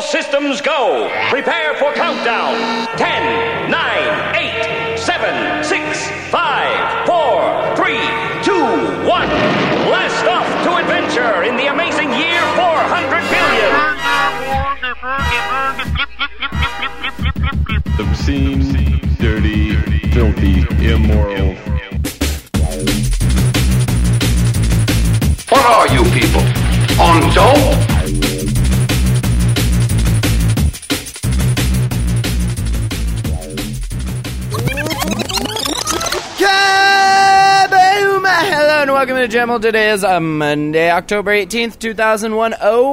systems go. Prepare for countdown. 10, 9, 8, 7, 6, 5, 4, 3, 2, 1. Blast off to adventure in the amazing year 400 billion. Obscene, dirty, filthy, immoral. What are you people? On dope? Hello and welcome to Jamel. Today is Monday, October 18th, 2001.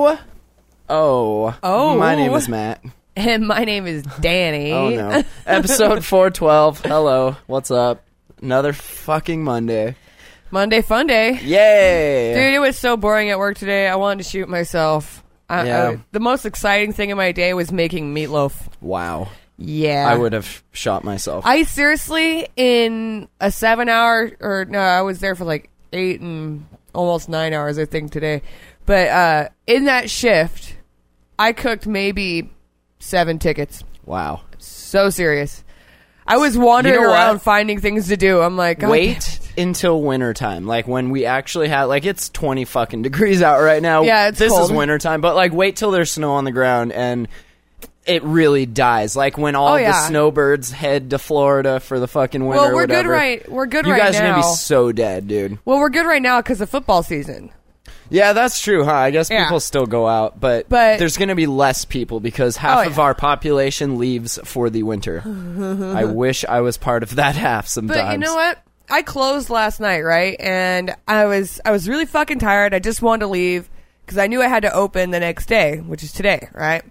My name is Matt. And my name is Danny. Oh no. Episode 412. Hello. What's up? Another fucking Monday. Monday fun day. Yay! Dude, it was so boring at work today. I wanted to shoot myself. The most exciting thing in my day was making meatloaf. Wow. Yeah. I would have shot myself. I seriously, in a 7 hour, I was there for like 8 and almost 9 hours, I think, today. But in that shift, I cooked maybe 7 tickets. Wow. So serious. I was wandering around finding things to do. I'm like, wait until wintertime. Like when we actually have, like, it's 20 fucking degrees out right now. Yeah, it's This cold. is wintertime, but like wait till there's snow on the ground and it really dies. Like when all the snowbirds head to Florida for the fucking winter. Well, we're or whatever. We're good you right now. You guys are gonna be so dead, dude. Well, we're good right now because of football season. Yeah, that's true, huh? I guess people still go out, but there's going to be less people because half of our population leaves for the winter. I wish I was part of that half sometimes. But you know what? I closed last night, right? And I was really fucking tired. I just wanted to leave because I knew I had to open the next day, which is today, right?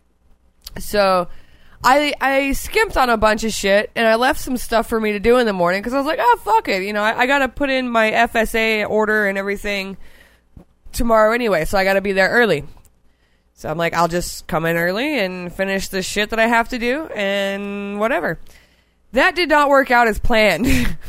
So I skimped on a bunch of shit, and I left some stuff for me to do in the morning because I was like, oh, fuck it. You know, I got to put in my FSA order and everything tomorrow anyway, so I got to be there early. So I'm like, I'll just come in early and finish the shit that I have to do and whatever. That did not work out as planned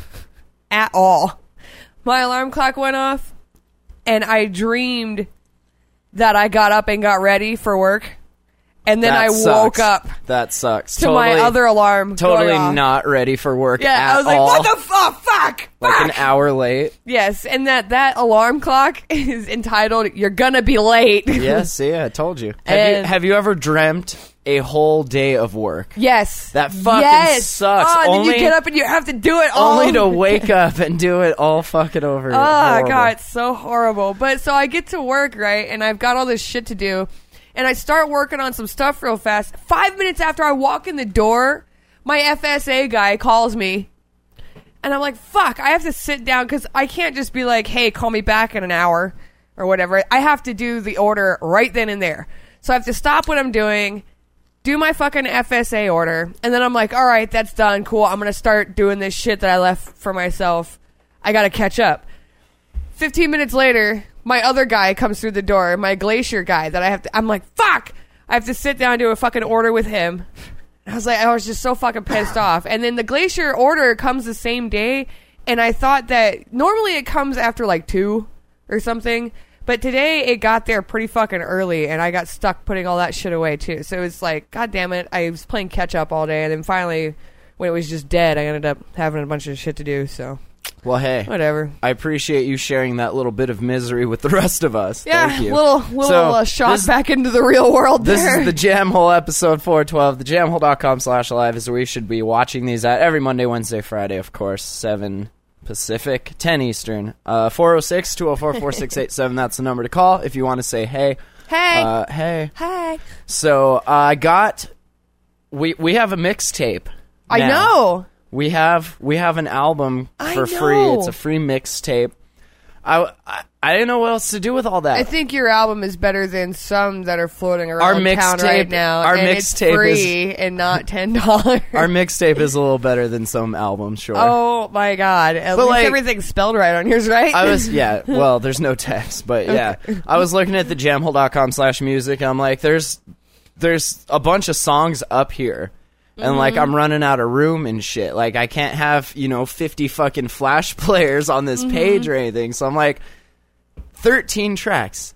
at all. My alarm clock went off, and I dreamed that I got up and got ready for work. And then I woke up. That sucks. To my other alarm. Totally not ready for work at all. Yeah, I was like, what the fuck? Like an hour late. Yes, and that alarm clock is entitled, You're Gonna Be Late. Yes, see, I told you. Have you ever dreamt a whole day of work? Yes. That fucking sucks. Oh, then you get up and you have to do it all. Only to wake up and do it all fucking over. Oh, God, it's so horrible. But so I get to work, right, and I've got all this shit to do. And I start working on some stuff real fast. 5 minutes after I walk in the door, my FSA guy calls me. And I'm like, fuck, I have to sit down because I can't just be like, hey, call me back in an hour or whatever. I have to do the order right then and there. So I have to stop what I'm doing, do my fucking FSA order. And then I'm like, all right, that's done. Cool. I'm going to start doing this shit that I left for myself. I got to catch up. 15 minutes later, my other guy comes through the door, my Glacier guy that I'm like, fuck! I have to sit down and do a fucking order with him. I was just so fucking pissed off. And then the Glacier order comes the same day, and I thought that normally it comes after like 2 or something, but today it got there pretty fucking early, and I got stuck putting all that shit away too. So it's like, god damn it, I was playing catch up all day, and then finally, when it was just dead, I ended up having a bunch of shit to do, so... Well, hey, whatever. I appreciate you sharing that little bit of misery with the rest of us. Yeah, thank you. little shot back into the real world there. This is the Jam Hole episode 412. TheJamHole.com/live is where you should be watching these at every Monday, Wednesday, Friday, of course, 7 Pacific, 10 Eastern. 406-204-4687, that's the number to call if you want to say hey. Hey. Hey. So, we have a mixtape. I know. We have an album for free. It's a free mixtape. I didn't know what else to do with all that. I think your album is better than some that are floating around town right now. Our and mixtape it's free and not $10. Our mixtape is a little better than some albums, sure. Oh my god! At least everything's spelled right on yours, right? Well, there's no text, but yeah. I was looking at the jamhole.com/music, and I'm like, there's a bunch of songs up here. And, like, I'm running out of room and shit. Like, I can't have, 50 fucking Flash players on this page or anything. So I'm like, 13 tracks.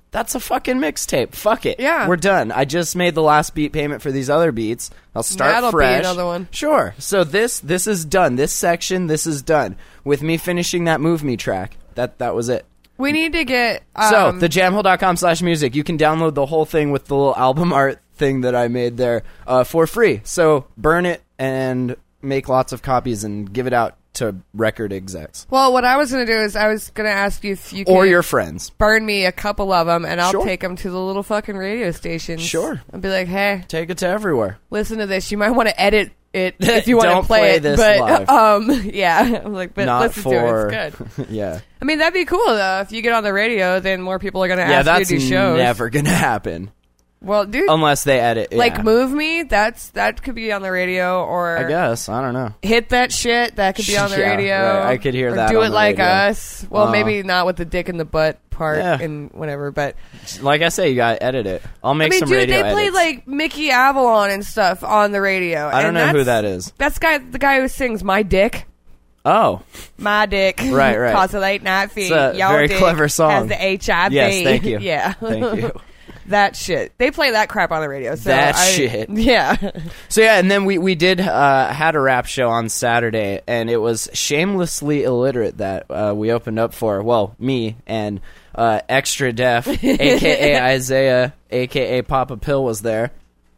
That's a fucking mixtape. Fuck it. Yeah. We're done. I just made the last beat payment for these other beats. I'll start That'll be fresh. another one. Sure. So this is done. This section, this is done. With me finishing that Move Me track. That was it. We need to get... So, thejamhole.com/music. You can download the whole thing with the little album art thing that I made there for free. So, burn it and make lots of copies and give it out to record execs. Well, what I was going to do is I was going to ask you if you could... Or your friends. burn me a couple of them, and I'll Sure. take them to the little fucking radio stations. Sure. I'll be like, hey, Take it to everywhere. listen to this. You might want to edit it if you want Don't to play play it. this but, live. yeah. I'm like, but Not listen for... to it. It's good. Yeah. I mean, that'd be cool, though. If you get on the radio, then more people are going to Yeah, ask that's you to do shows. never going to happen. Well, dude, Unless they edit. like, yeah. Move Me, that could be on the radio, or... I guess. I don't know. Hit That Shit, that could be on the Yeah, radio. right. I could hear or that Do on It the Like radio. Us. Well, maybe not with the dick in the butt part Yeah. and whatever, but... Like I say, you got to edit it. I'll make I mean, some dude, radio they played edits. like Mickey Avalon and stuff on the radio. I don't and know who that's- that is. That's the guy who sings "My Dick, Oh. My Dick." Right. Cause a late night feed. It's a Y'all very dick clever song. Has the HIV. Yes, thank you. Yeah, Thank you. that shit. They play that crap on the radio. So That shit. Yeah. So yeah, and then we did had a rap show on Saturday, and it was Shamelessly Illiterate that we opened up for. Well, me and Extra Def, aka Isaiah, aka Papa Pill was there,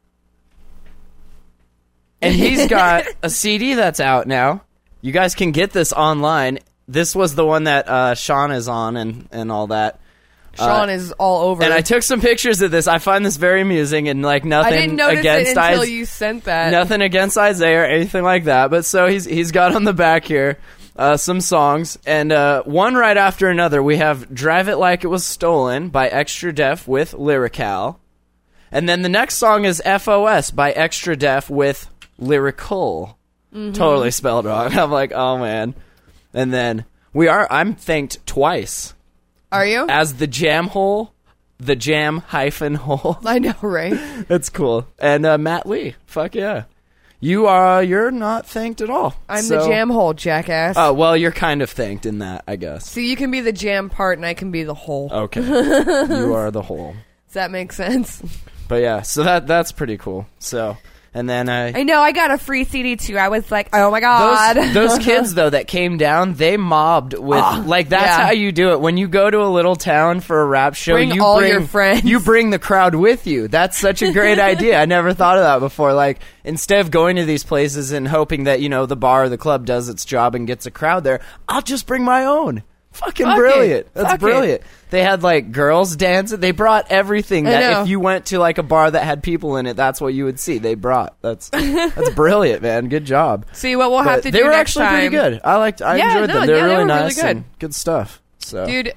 and he's got a CD that's out now. You guys can get this online. This was the one that Sean is on and all that. Sean is all over. And I took some pictures of this. I find this very amusing, and like I nothing didn't notice against it until Isaiah. you sent that. Nothing against Isaiah or anything like that, but so he's got on the back here some songs, and one right after another. We have "Drive It Like It Was Stolen" by Extra Def with Lyrical, and then the next song is "FOS" by Extra Def with Lyrical. Totally spelled wrong. I'm like, oh man. And then I'm thanked twice Are you? as the Jam Hole, the Jam -hole. I know, right? That's cool. And Matt Lee, fuck yeah. You're not thanked at all. I'm the jam hole, jackass. Oh, well, you're kind of thanked in that, I guess. So you can be the jam part, and I can be the hole. Okay. You are the whole. Does that make sense? But yeah, so that's pretty cool. So, and then I know, I got a free CD too. I was like, oh my god. those kids though that came down, they mobbed with like that's yeah. how you do it. When you go to a little town for a rap show, Bring you all bring your friends. You bring the crowd with you. That's such a great idea. I never thought of that before. Like instead of going to these places and hoping that, you know, the bar or the club does its job and gets a crowd there, I'll just bring my own. Fucking Fuck brilliant. it. That's Fuck brilliant. They had like girls dancing. They brought everything I that know. if you went to like a bar that had people in it, that's what you would see. They brought. That's brilliant, man. Good job. See, what we'll have But to they do were next actually time. pretty good. I Yeah, enjoyed no, them. They were yeah, they really were really nice good. and good stuff. So Dude,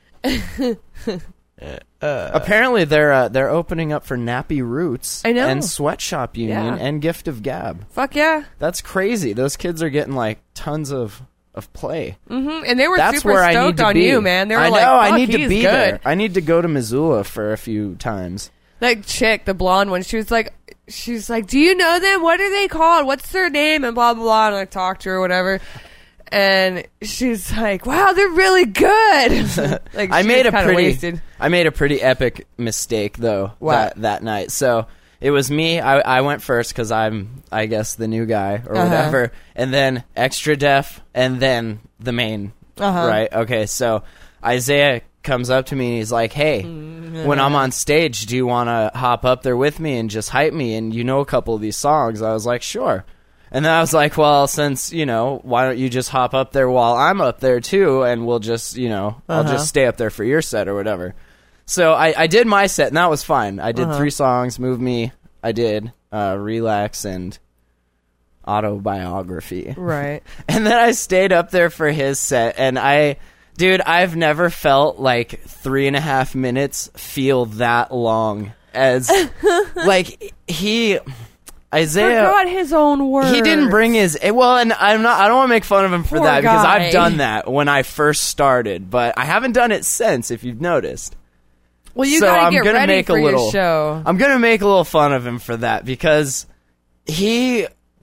apparently they're opening up for Nappy Roots I know. and Sweatshop Union Yeah. and Gift of Gab. fuck yeah. That's crazy. Those kids are getting like tons of play. And they were That's super where I stoked need to on be. you, man. They were I know. like, I fuck, need to he's be good. there. I need to go to Missoula for a few times. That chick, the blonde one, she's like, do you know them? What are they called? What's their name? And blah, blah, blah. And I talked to her or whatever. And she's like, wow, they're really good. Like, I she made was a kinda pretty wasted. I made a pretty epic mistake though What? that night. So it was me. I went first because I'm, I guess, the new guy or whatever, and then Extra Def, and then the main. Right? Okay. So Isaiah comes up to me and he's like, "Hey, when I'm on stage, do you want to hop up there with me and just hype me? And you know a couple of these songs?" I was like, "Sure." And then I was like, well, since, you know, why don't you just hop up there while I'm up there too, and we'll just, you know, I'll just stay up there for your set or whatever. So I did my set, and that was fine. I did 3 songs, Move Me, I did Relax, and Autobiography. Right. And then I stayed up there for his set, and I've never felt like 3.5 minutes feel that long as, like, Isaiah Forgot his own words. he didn't bring his well, and I don't want to make fun of him for Poor that because guy. I've done that when I first started, but I haven't done it since. If you've noticed, Well, you so gotta I'm get gonna ready make for a little your show. I'm gonna make a little fun of him for that because he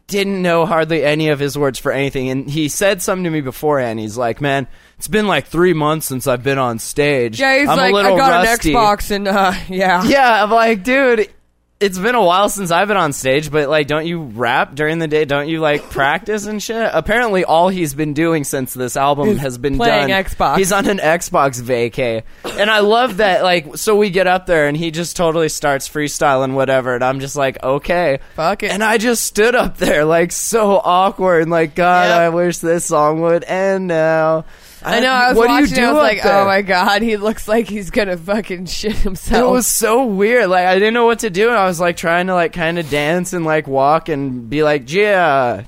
didn't know hardly any of his words for anything. And he said something to me beforehand. He's like, man, it's been like 3 months since I've been on stage. Yeah, he's I'm like, a little I got rusty. an Xbox and yeah. Yeah, I'm like, dude, it's been a while since I've been on stage, but like, don't you rap during the day? Don't you like practice and shit? Apparently, all he's been doing since this album has been playing done. Xbox. He's on an Xbox vacay, and I love that. Like, so we get up there and he just totally starts freestyling whatever, and I'm just like, okay, Fuck it. And I just stood up there like so awkward, and like, God, Yep. I wish this song would end now. I know. I was what do you watching. do I was up like, there? "Oh my god, he looks like he's gonna fucking shit himself." It was so weird. Like, I didn't know what to do, and I was like trying to like kind of dance and like walk and be like, yeah.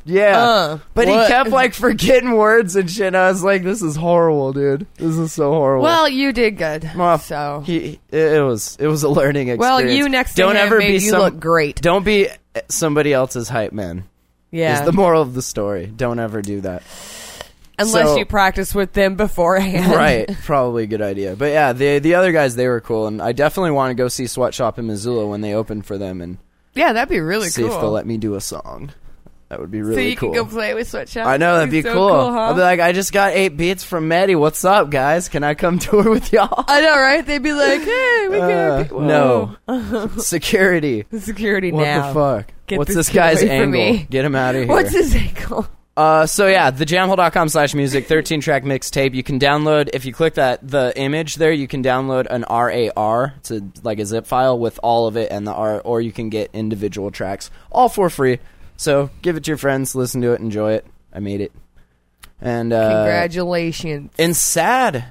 But he what? kept like forgetting words and shit. And I was like, this is horrible, dude. This is so horrible. Well, you did good. Well, So, it was a learning experience. well, you next to don't him ever made be you look great. Don't be somebody else's hype man. Yeah, Is the moral of the story. Don't ever do that. unless so- you practice with them beforehand. Right, probably a good idea. But yeah, the other guys, they were cool, and I definitely want to go see Sweatshop in Missoula when they open for them and Yeah, that'd be really see cool. if they'll let me do a song. That would be so really you cool. can go play with Sweatshop. I know, that'd be so cool. huh? I'll be like, I just got 8 beats from Maddie. What's up, guys? Can I come tour with y'all? I know, right? They'd be like, "Hey, we got No. Security. security What now." the fuck? Get What's this this guy's kid away from angle? me. Get him out of here. What's his ankle? So yeah, thejamhole.com/music, 13-track mixtape. You can download, if you click the image there, you can download an RAR. It's like a zip file with all of it and the R, or you can get individual tracks, all for free. So give it to your friends, listen to it, enjoy it. I made it. And Congratulations. in sad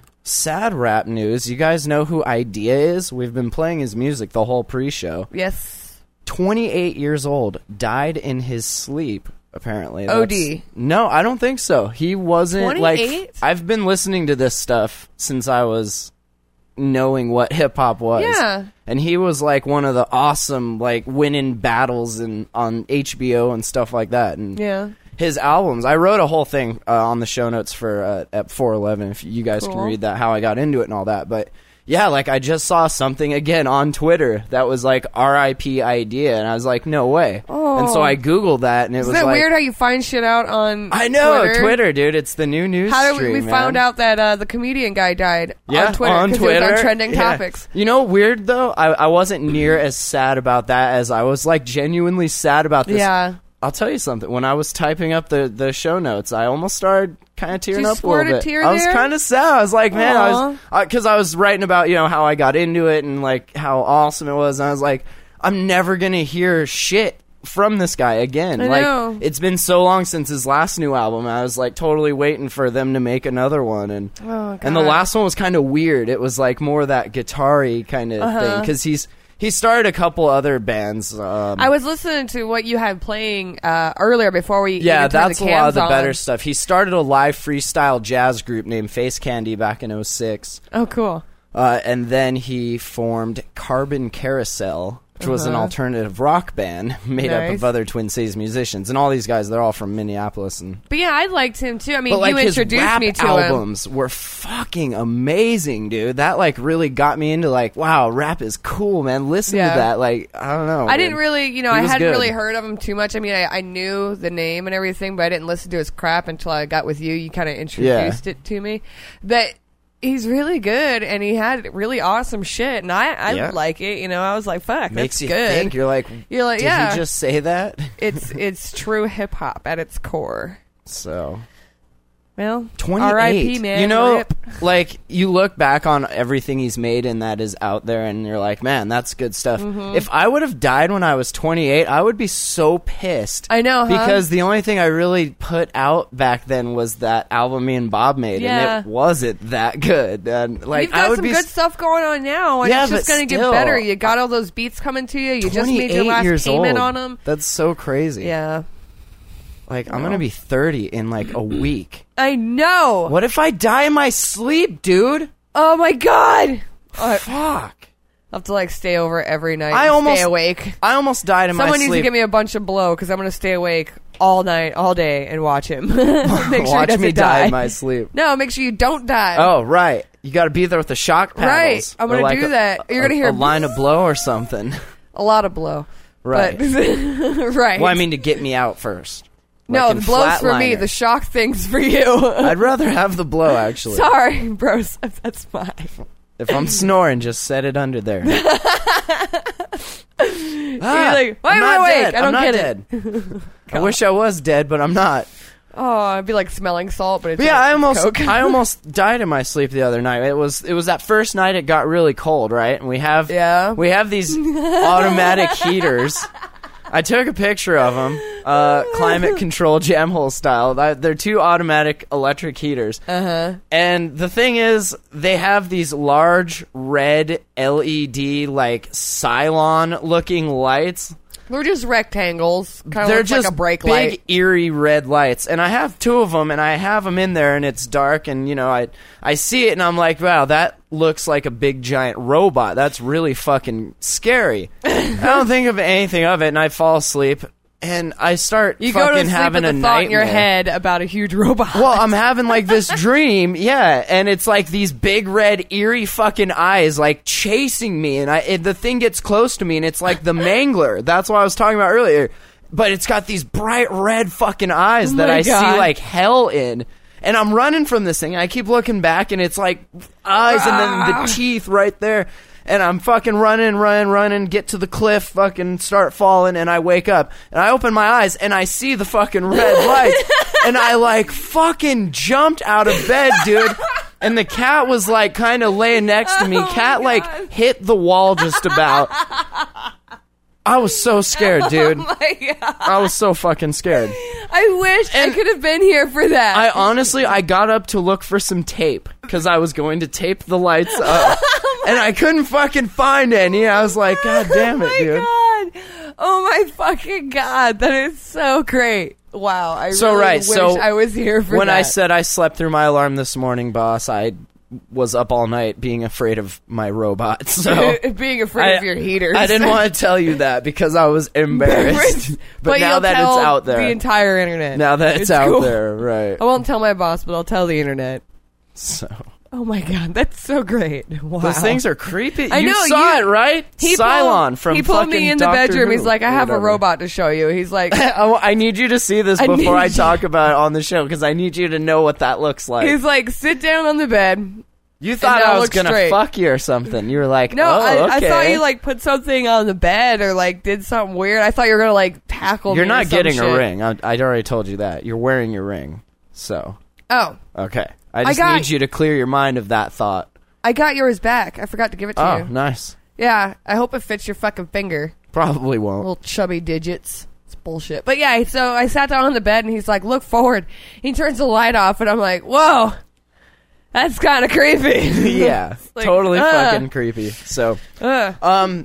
rap news, you guys know who Idea is? We've been playing his music the whole pre-show. Yes. 28 years old, died in his sleep. Apparently, OD. No, I don't think so. He wasn't 28? like. I've been listening to this stuff since I was knowing what hip hop was. Yeah. And he was like one of the awesome like winning battles on HBO and stuff like that. And Yeah. his albums. I wrote a whole thing on the show notes for at 411. If you guys can Cool. read that, how I got into it and all that. But yeah, like I just saw something again on Twitter that was like RIP Idea, and I was like, no way. Oh. And so I googled that, and it was Isn't that like, weird how you find shit out on I know Twitter? Twitter, dude. It's the new news. How did stream, we man. found out that the comedian guy died Yeah, on Twitter? on 'cause Twitter. It was on trending Yeah. topics. You know, weird though. I wasn't near as sad about that as I was like genuinely sad about this. Yeah. I'll tell you something. When I was typing up the show notes, I almost started kind of tearing Did you up a squirt little a bit. tear I was there? kind of sad. I was like, man, Aw. because I was writing about how I got into it and like how awesome it was. And I was like, I'm never gonna hear shit from this guy again. I like know. it's been so long since his last new album. I was like totally waiting for them to make another one, and Oh, and the God. last one was kind of weird. It was like more that guitar-y kind of thing because he started a couple other bands. I was listening to what you had playing earlier before we Yeah, even turned that's the a lot of cams the on. better stuff. He started a live freestyle jazz group named Face Candy back in 2006. Oh, cool. And then he formed Carbon Carousel, which was an alternative rock band made up Nice. of other Twin Cities musicians. And all these guys, they're all from Minneapolis. And But yeah, I liked him too. I mean, but like you his introduced rap me to him. albums were fucking amazing, dude. That like really got me into like, wow, rap is cool, man. Listen Yeah. to that. Like, I don't know. I didn't man. really, He I was hadn't good. really heard of him too much. I mean, I knew the name and everything, but I didn't listen to his crap until I got with you. You kind of introduced it to me. But he's really good, and he had really awesome shit, and I Yeah. like it. I was like, fuck, Makes that's you good. think. You're like, did yeah. he just say that? It's true hip hop at its core. So Well, 28. R.I.P. man. You know, Rip. like you look back on everything he's made and that is out there, and you're like, man, that's good stuff. Mm-hmm. If I would have died when I was 28, I would be so pissed. I know, huh? because the only thing I really put out back then was that album me and Bob made, Yeah. and it wasn't that good. And like, You've got I would some be good stuff going on now, and Yeah, it's just but going to get still. better. You got all those beats coming to you. You just made your 28 last years payment old. on them. That's so crazy. Yeah, Like, I'm gonna be 30 in like a week. I know. What if I die in my sleep, dude? Oh my god! I Fuck. have to stay over every night. I and almost- stay awake. I almost died in Someone my needs sleep. to give me a bunch of blow because I'm going to stay awake all night, all day, and watch him. Make sure he Watch doesn't me die die. in my sleep. No, make sure you don't die. Oh, right. You got to be there with the shock paddles. Right. I'm Or gonna do that. You're gonna hear a line of blow or something. a lot of blow. Right. But, right. Well, I mean, to get me out first. no, Like in the blow's for me. Flatliner. The shock thing's for you. I'd rather have the blow, actually. Sorry, bros. That's fine. If I'm snoring, just set it under there. You're like, why I'm am I not awake? dead. I don't I'm not get dead. it. I wish I was dead, but I'm not. Oh, I'd be like smelling salt, but it's But yeah, like Coke. I almost died in my sleep the other night. It was that first night it got really cold, right? And we have these automatic heaters. I took a picture of them, climate control Jamhole style. They're 2 automatic electric heaters. And the thing is, they have these large red LED, like Cylon looking lights. They're just rectangles. Kind They're of just like a brake big, light. eerie red lights, and I have 2 of them, and I have them in there, and it's dark, and I see it, and I'm like, wow, that looks like a big giant robot. That's really fucking scary. I don't think of anything of it, and I fall asleep, and I start You go to fucking sleep having with a a thought in your nightmare. head about a huge robot. Well, I'm having like this dream, yeah, and it's like these big red eerie fucking eyes like chasing me, and the thing gets close to me, and it's like the Mangler. That's what I was talking about earlier. But it's got these bright red fucking eyes that my I God. see like hell in. And I'm running from this thing, and I keep looking back, and it's like eyes and then the teeth right there. And I'm fucking running, get to the cliff, fucking start falling, and I wake up. And I open my eyes, and I see the fucking red lights. And I, like, fucking jumped out of bed, dude. And the cat was, like, kind of laying next to me. Cat, like, hit the wall just about. I was so scared, dude. Oh my God. I was so fucking scared. I wish I could have been here for that. I got up to look for some tape because I was going to tape the lights up, and I couldn't fucking find any. I was like, God damn it, dude. God. Oh my fucking God. That is so great. Wow. I So, really right, wish so I was here for When that. I said I slept through my alarm this morning, boss, I was up all night being afraid of my robot. So being afraid of your heaters. I didn't want to tell you that because I was embarrassed. but now you'll that tell it's out there, the entire internet. now that it's out cool. there, right? I won't tell my boss, but I'll tell the internet. So Oh my God, that's so great! Wow, those things are creepy. I You know, saw it, right? He Cylon from pulled fucking me in the Doctor bedroom. Who, He's like, I or have a whatever. robot to show you. He's like, I need you to see this I before I need talk about it on the show because I need you to know what that looks like. he's like, sit down on the bed. You thought now I was look gonna straight. fuck you or something. You were like, No, oh, I okay. thought you like put something on the bed or like did something weird. I thought you were gonna like tackle. You're me or not some getting shit. a ring. I already told you that. You're wearing your ring. So, Oh, okay. I just got- need you to clear your mind of that thought. I got yours back. I forgot to give it to Oh, you. nice. Yeah, I hope it fits your fucking finger. Probably won't. Little chubby digits. It's bullshit. But yeah, so I sat down on the bed and he's like, look forward. He turns the light off and I'm like, whoa, that's kind of creepy. Yeah, like, totally fucking creepy. So, yeah,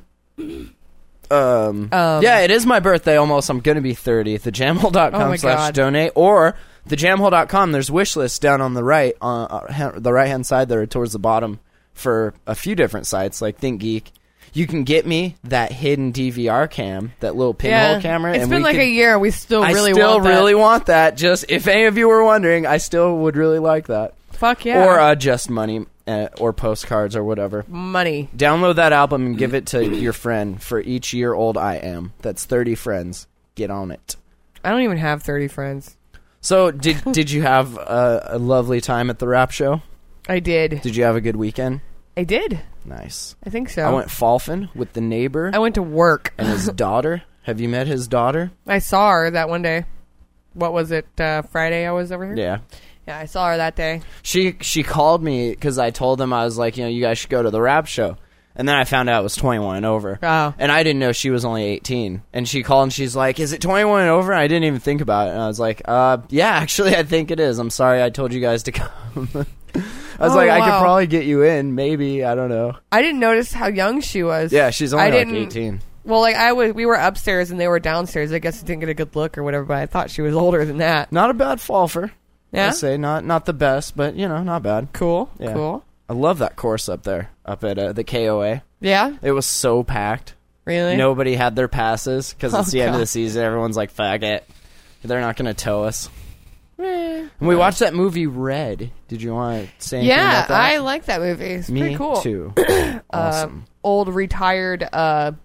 it is my birthday almost. I'm gonna be 30. Oh my thejamhole.com/donate or thejamhole.com. There's wish lists down on the right, the right hand side there towards the bottom for a few different sites like ThinkGeek. You can get me that hidden DVR cam, that little pinhole camera. It's and been we like can, a year. We still I really still want that. really want that. Just if any of you were wondering, I still would really like that. Fuck yeah. Or just money or postcards or whatever. money. Download that album and give it to your friend for each year old I am. That's 30 friends. Get on it. I don't even have 30 friends. So did you have a lovely time at the rap show? I did. Did you have a good weekend? I did. Nice. I think so. I went Falfin with the neighbor I went to work. and his daughter. Have you met his daughter? I saw her that one day. What was it? Friday I was over here? Yeah. Yeah, I saw her that day. She called me because I told them I was like, you guys should go to the rap show. And then I found out it was 21 and over. Oh. And I didn't know she was only 18. And she called and she's like, is it 21 and over? And I didn't even think about it. And I was like, yeah, actually, I think it is. I'm sorry I told you guys to come. I was like, I could wow. probably get you in. Maybe. I don't know. I didn't notice how young she was. Yeah, she's I only like didn't- 18. Well, like we were upstairs and they were downstairs. I guess I didn't get a good look or whatever, but I thought she was older than that. Not a bad Falfer. Yeah? I'd say not the best, but, not bad. Cool. Yeah. Cool. I love that course up there, up at the KOA. Yeah? It was so packed. Really? Nobody had their passes because it's Oh, the end of God. the season. Everyone's like, fuck it. They're not going to tow us. And we watched that movie Red. Did you want to say anything Yeah, about that? I like that movie. It's Me pretty cool. too. Awesome. Old retired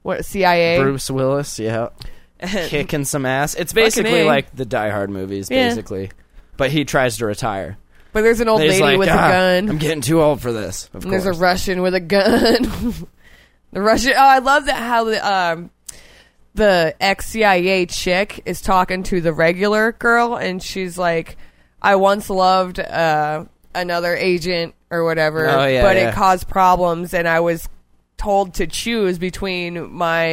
What, CIA? Bruce Willis, yeah. Kicking some ass. It's basically A. like the Die Hard movies, Yeah. basically. But he tries to retire. But there's an old And he's lady like, with a gun. I'm getting too old for this. Of And there's a course. Russian with a gun. The Russian. Oh, I love that how the ex-CIA chick is talking to the regular girl, and she's like, "I once loved another agent or whatever, Oh, yeah, but yeah. it caused problems, and I was told to choose between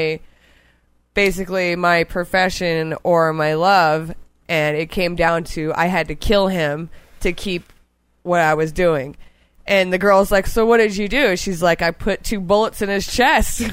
basically my profession or my love, and it came down to I had to kill him to keep what I was doing." And the girl's like, "So what did you do?" She's like, "I put 2 bullets in his chest."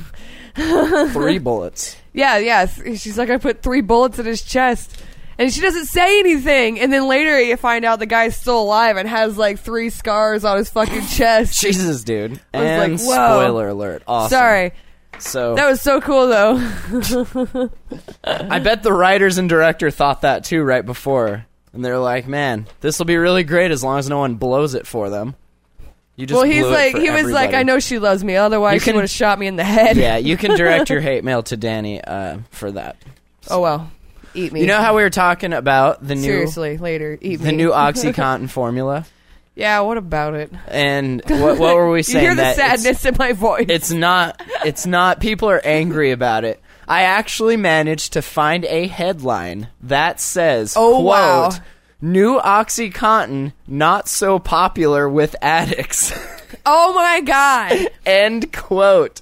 3 bullets. Yeah. She's like, "I put 3 bullets in his chest." And she doesn't say anything. And then later you find out the guy's still alive and has like 3 scars on his fucking chest. Jesus, dude. I was And like, whoa. spoiler alert. Awesome. Sorry. So That was so cool, though. I bet the writers and director thought that too right before. And they're like, man, this will be really great as long as no one blows it for them. You just Well, he's blew it like, for he was like, everybody. "I know she loves me. You Otherwise, she can- would have shot me in the head." Yeah, you can direct your hate mail to Danny for that. Oh, well. Eat me. You know how we were talking about the new Seriously, later. Eat me. the new OxyContin formula? Yeah, what about it? And what were we You saying? hear the that it's- sadness in my voice. It's not people are angry about it. I actually managed to find a headline that says, Oh, quote, wow. "New OxyContin not so popular with addicts." Oh, my God. End quote.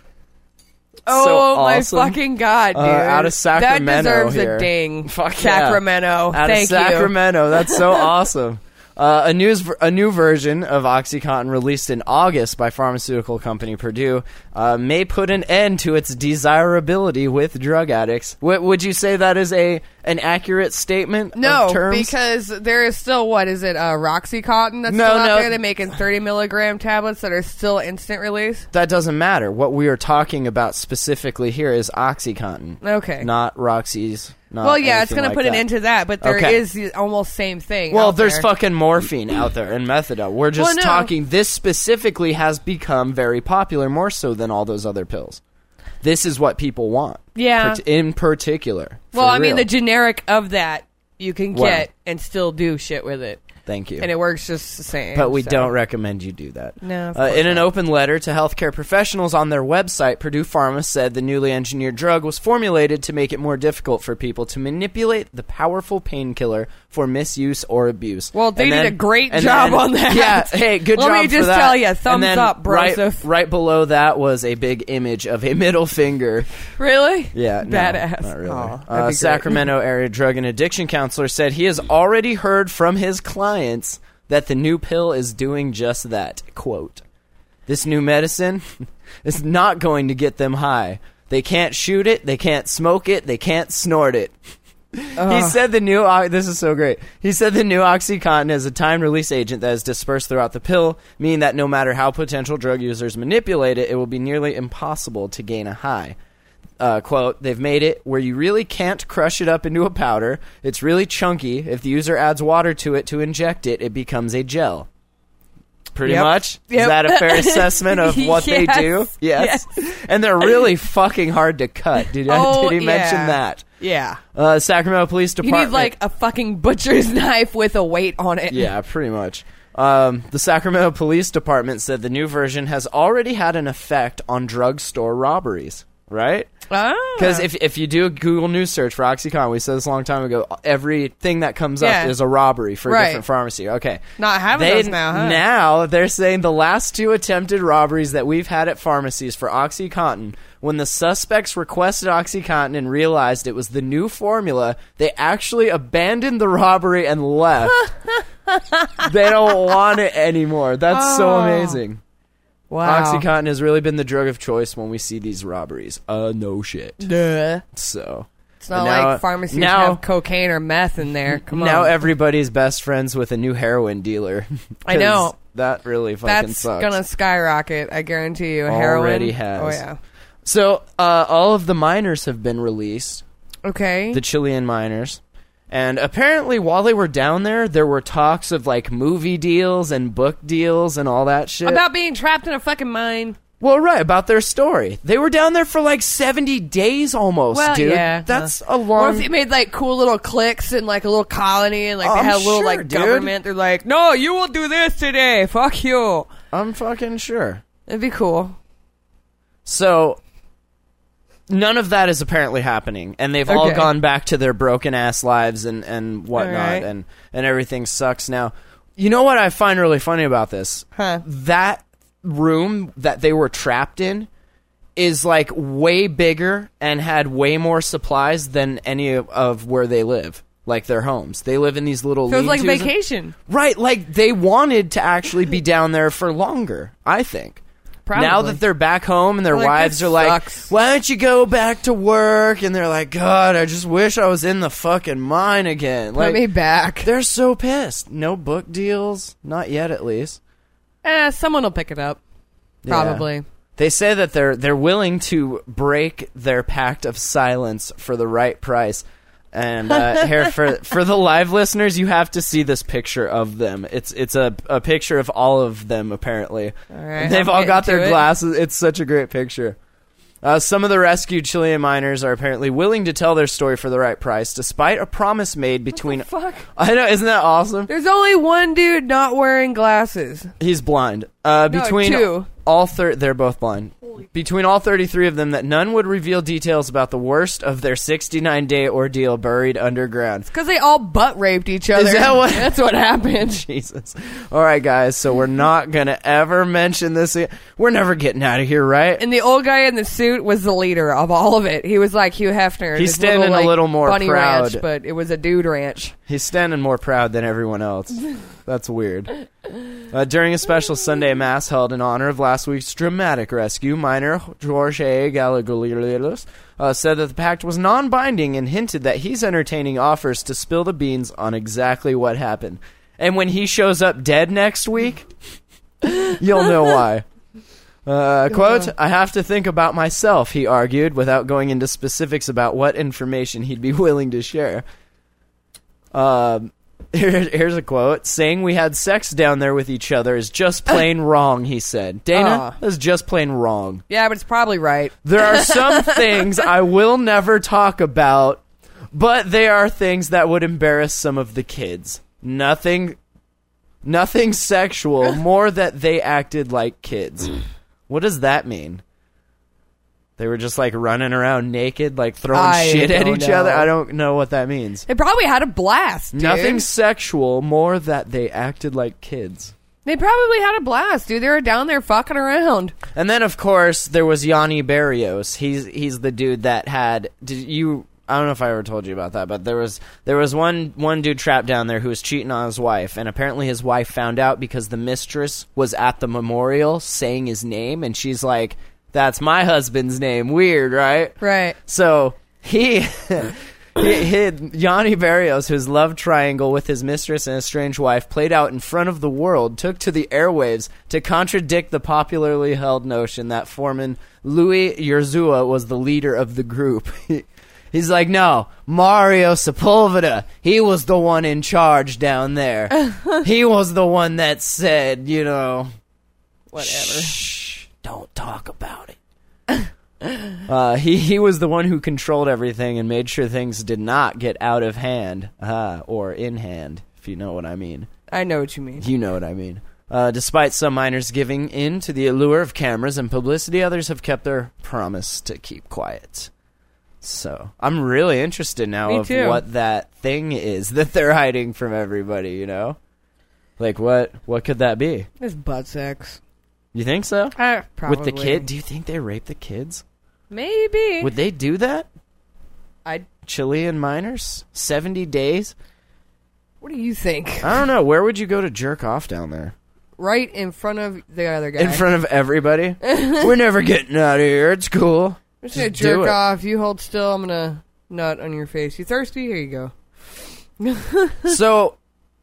Oh, my awesome. fucking God, dude. Out of Sacramento That deserves here. a ding. Fuck yeah. Sacramento. Out Thank of Sacramento. That's so awesome. A new version of OxyContin released in August by pharmaceutical company Purdue may put an end to its desirability with drug addicts. Would you say that is an accurate statement? you. No, of terms? because there is still, what is it, Roxycontin that's No, still out no. there? They're making 30 milligram tablets that are still instant release? that doesn't matter. What we are talking about specifically here is OxyContin, Okay. not Roxy's. Not Well, yeah, it's anything going to like put an that. end to that, but there Okay. is the almost same thing. Well, out there's there. fucking morphine out there and methadone. We're just Well, no. talking. This specifically has become very popular, more so than all those other pills. This is what people want. Yeah. In particular. Well, For I mean, real. the generic of that you can Well. get and still do shit with it. Thank you. And it works just the same. But we so. don't recommend you do that. No, of course in an not. open letter to healthcare professionals on their website, Purdue Pharma said the newly engineered drug was formulated to make it more difficult for people to manipulate the powerful painkiller for misuse or abuse. Well, they And did then- a great and job then- on that. Yeah, hey, good Let job me for just that. tell ya, And thumbs then up, right, broseph. right below that was a big image of a middle finger. Really? Yeah, no, Badass. not really. Aw, that'd be great. Sacramento area drug and addiction counselor said he has already heard from his clients that the new pill is doing just that. Quote, "This new medicine is not going to get them high. They can't shoot it, they can't smoke it, they can't snort it." He said the new this is so great. He said the new OxyContin is a time release agent that is dispersed throughout the pill, meaning that no matter how potential drug users manipulate it, it will be nearly impossible to gain a high. Quote, "They've made it where you really can't crush it up into a powder. It's really chunky. If the user adds water to it to inject it, it becomes a gel." Pretty Yep. much? Yep. Is that a fair assessment of what they Yes. do? Yes. And they're really fucking hard to cut. Did Oh, he mention yeah. that? Yeah. Sacramento Police You Department. need like a fucking butcher's knife with a weight on it. Yeah, pretty much. The Sacramento Police Department said the new version has already had an effect on drugstore robberies, right? Because if you do a Google News search for OxyContin, we said this a long time ago, everything that comes Yeah. up is a robbery for a Right. different pharmacy. Okay. Not having those now, huh? Now they're saying the last 2 attempted robberies that we've had at pharmacies for OxyContin, when the suspects requested OxyContin and realized it was the new formula, they actually abandoned the robbery and left. They don't want it anymore. That's so amazing. Wow. OxyContin has really been the drug of choice when we see these robberies. No shit. Duh. So It's not and now- like pharmacies now- have cocaine or meth in there. Come on. now everybody's best friends with a new heroin dealer. I know. 'Cause that really fucking That's sucks. gonna skyrocket, I guarantee you. Heroin. Already has. Oh, yeah. So all of the miners have been released, Okay. the Chilean miners. And apparently while they were down there were talks of like movie deals and book deals and all that shit. About being trapped in a fucking mine. Well, right, about their story. They were down there for like 70 days almost, Well, dude. yeah. That's a Or long... if they made like cool little cliques and like a little colony and like they I'm had a little sure, like dude. government. They're like, no, you will do this today. Fuck you. I'm fucking sure. It'd be cool. So, none of that is apparently happening, and they've all Okay. gone back to their broken-ass lives and whatnot, All right. and everything sucks now. You know what I find really funny about this? Huh. That room that they were trapped in is, like, way bigger and had way more supplies than any of where they live. Like, their homes. They live in these little So it's like lean-tos. vacation. Right, like, they wanted to actually be down there for longer, I think. Probably. Now that they're back home and their Like, wives this are like, sucks. why don't you go back to work? And they're like, God, I just wish I was in the fucking mine again. Put me Like, back. they're so pissed. No book deals. Not yet, at least. Someone will pick it up. Probably. Yeah. They say that they're willing to break their pact of silence for the right price. And here, for the live listeners, you have to see this picture of them. It's a picture of all of them, apparently. All right, They've I'm all got getting their to it. glasses. It's such a great picture. Some of the rescued Chilean miners are apparently willing to tell their story for the right price, despite a promise made between... Fuck. I know, isn't that awesome? There's only one dude not wearing glasses. He's blind. Between two. they're both blind. Between all 33 of them, that none would reveal details about the worst of their 69-day ordeal buried underground. Because they all butt raped each other. that what- That's what happened. Jesus. All right, guys. So we're not gonna ever mention this. We're never getting out of here, right? And the old guy in the suit was the leader of all of it. He was like Hugh Hefner. He's his standing little, a little more bunny proud. ranch, but it was a dude ranch. He's standing more proud than everyone else. That's weird. During a special Sunday Mass held in honor of last week's dramatic rescue, miner Jorge Gallegos said that the pact was non-binding and hinted that he's entertaining offers to spill the beans on exactly what happened. And when he shows up dead next week, you'll know why. Quote, I have to think about myself, he argued, without going into specifics about what information he'd be willing to share. Here's a quote. Saying we had sex down there with each other is just plain wrong, he said. Dana, that's just plain wrong. Yeah, but it's probably right. There are some things I will never talk about, but they are things that would embarrass some of the kids. Nothing sexual, more that they acted like kids. What does that mean? They were just like running around naked, like throwing shit at don't each know. other? I don't know what that means. They probably had a blast, dude. Nothing sexual, more that they acted like kids. They probably had a blast, dude. They were down there fucking around. And then, of course, there was Yanni Barrios. He's the dude that had... I don't know if I ever told you about that, but there was one dude trapped down there who was cheating on his wife, and apparently his wife found out because the mistress was at the memorial saying his name, and she's like, that's my husband's name. Weird, right? Right. So he hid Yanni Barrios, whose love triangle with his mistress and his strange wife played out in front of the world, took to the airwaves to contradict the popularly held notion that foreman Louis Urzua was the leader of the group. He's like, no, Mario Sepulveda, he was the one in charge down there. He was the one that said, Whatever. shh, don't talk about it. He was the one who controlled everything and made sure things did not get out of hand, or in hand, if you know what I mean. I know what you mean. You know what I mean. Despite some miners giving in to the allure of cameras and publicity, others have kept their promise to keep quiet. So, I'm really interested now Me of too. what that thing is that they're hiding from everybody, Like, what could that be? It's butt sex. You think so? Probably. With the kid? Do you think they rape the kids? Maybe. Would they do that? I. Chilean miners? 70 days? What do you think? I don't know. Where would you go to jerk off down there? Right in front of the other guy. In front of everybody? We're never getting out of here. It's cool. I'm just gonna Just do jerk it. off. You hold still. I'm gonna nut on your face. You thirsty? Here you go. So,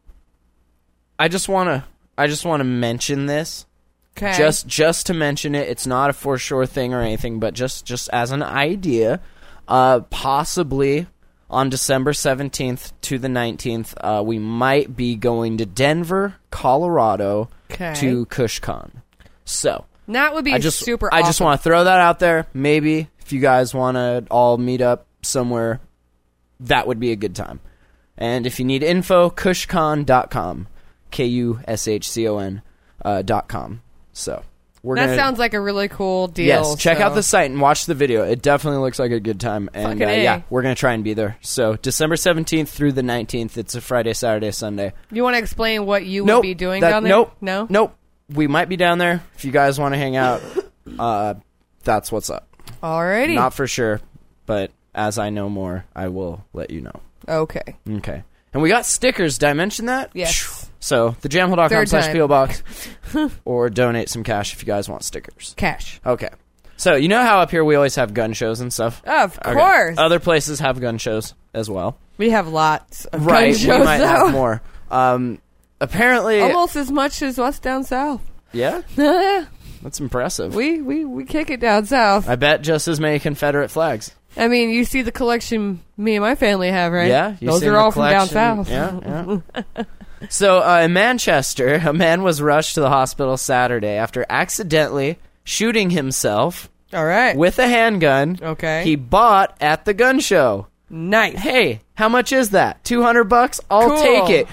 I just want to mention this. Okay. Just to mention it. It's not a for sure thing or anything, but just as an idea. Possibly on December 17th to the 19th, we might be going to Denver, Colorado, Okay. to KushCon. So, That would be super I awesome. just want to throw that out there. Maybe if you guys want to all meet up somewhere, that would be a good time. And if you need info, kushcon.com. KUSHCON.com. So that sounds like a really cool deal. Yes, check out the site and watch the video. It definitely looks like a good time. And yeah, we're going to try and be there. So December 17th through the 19th. It's a Friday, Saturday, Sunday. You want to explain what you would be doing down there? Nope. We might be down there. If you guys want to hang out, that's what's up. Alrighty. Not for sure, but as I know more, I will let you know. Okay. And we got stickers. Did I mention that? Yes. So, thejamhole.com/PO Box. Or donate some cash if you guys want stickers. Cash. Okay. So, you know how up here we always have gun shows and stuff? Of course. Other places have gun shows as well. We have lots of gun shows, we might though. have more. Apparently... Almost as much as us down south. Yeah? That's impressive. We kick it down south. I bet just as many Confederate flags. I mean, you see the collection me and my family have, right? Yeah. Those are all from down south. Yeah. So, in Manchester, a man was rushed to the hospital Saturday after accidentally shooting himself all right. with a handgun he bought at the gun show. Nice. Hey, how much is that? $200? I'll Cool. take it.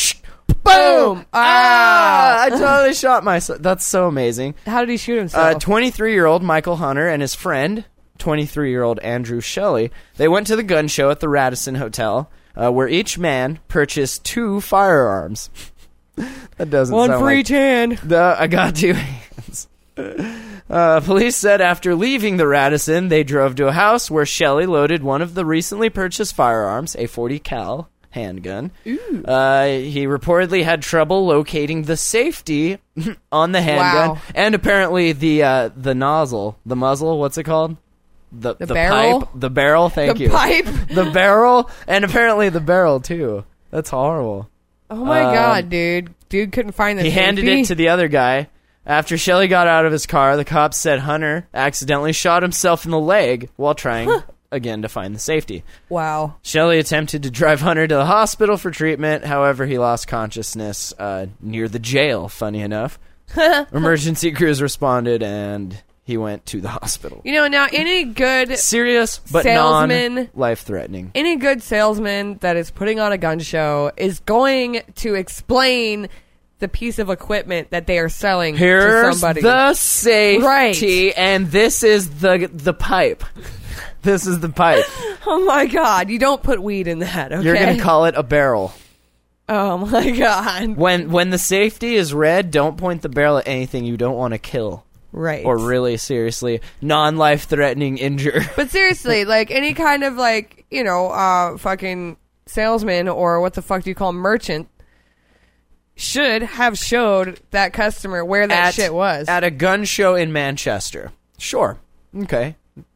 Boom! I totally shot myself. That's so amazing. How did he shoot himself? 23-year-old Michael Hunter and his friend, 23-year-old Andrew Shelley, they went to the gun show at the Radisson Hotel, where each man purchased 2 firearms. That doesn't One sound for like... each hand. I got 2 hands. Police said after leaving the Radisson, they drove to a house where Shelley loaded one of the recently purchased firearms, a .40 cal handgun. He reportedly had trouble locating the safety on the handgun, and apparently the nozzle, the muzzle. What's it called? The barrel? pipe, the barrel. Thank you. The pipe, the barrel, and apparently the barrel too. That's horrible. Oh my god, dude! Dude couldn't find the. He safety? handed it to the other guy. After Shelley got out of his car, the cops said Hunter accidentally shot himself in the leg while trying again to find the safety. Wow. Shelley attempted to drive Hunter to the hospital for treatment. However, he lost consciousness near the jail, funny enough. Emergency crews responded, and he went to the hospital. You know, now any good serious but non-life-threatening. Any good salesman that is putting on a gun show is going to explain the piece of equipment that they are selling to somebody. Here's the safety, right. And this is the pipe. This is the pipe. Oh my god, you don't put weed in that, okay? You're going to call it a barrel. Oh my god. When the safety is red, don't point the barrel at anything you don't want to kill. Right. Or really seriously non-life-threatening injure. But seriously, like any kind of like, you know, fucking salesman or what the fuck do you call merchant should have showed that customer where that shit was. At a gun show in Manchester. Sure. Okay.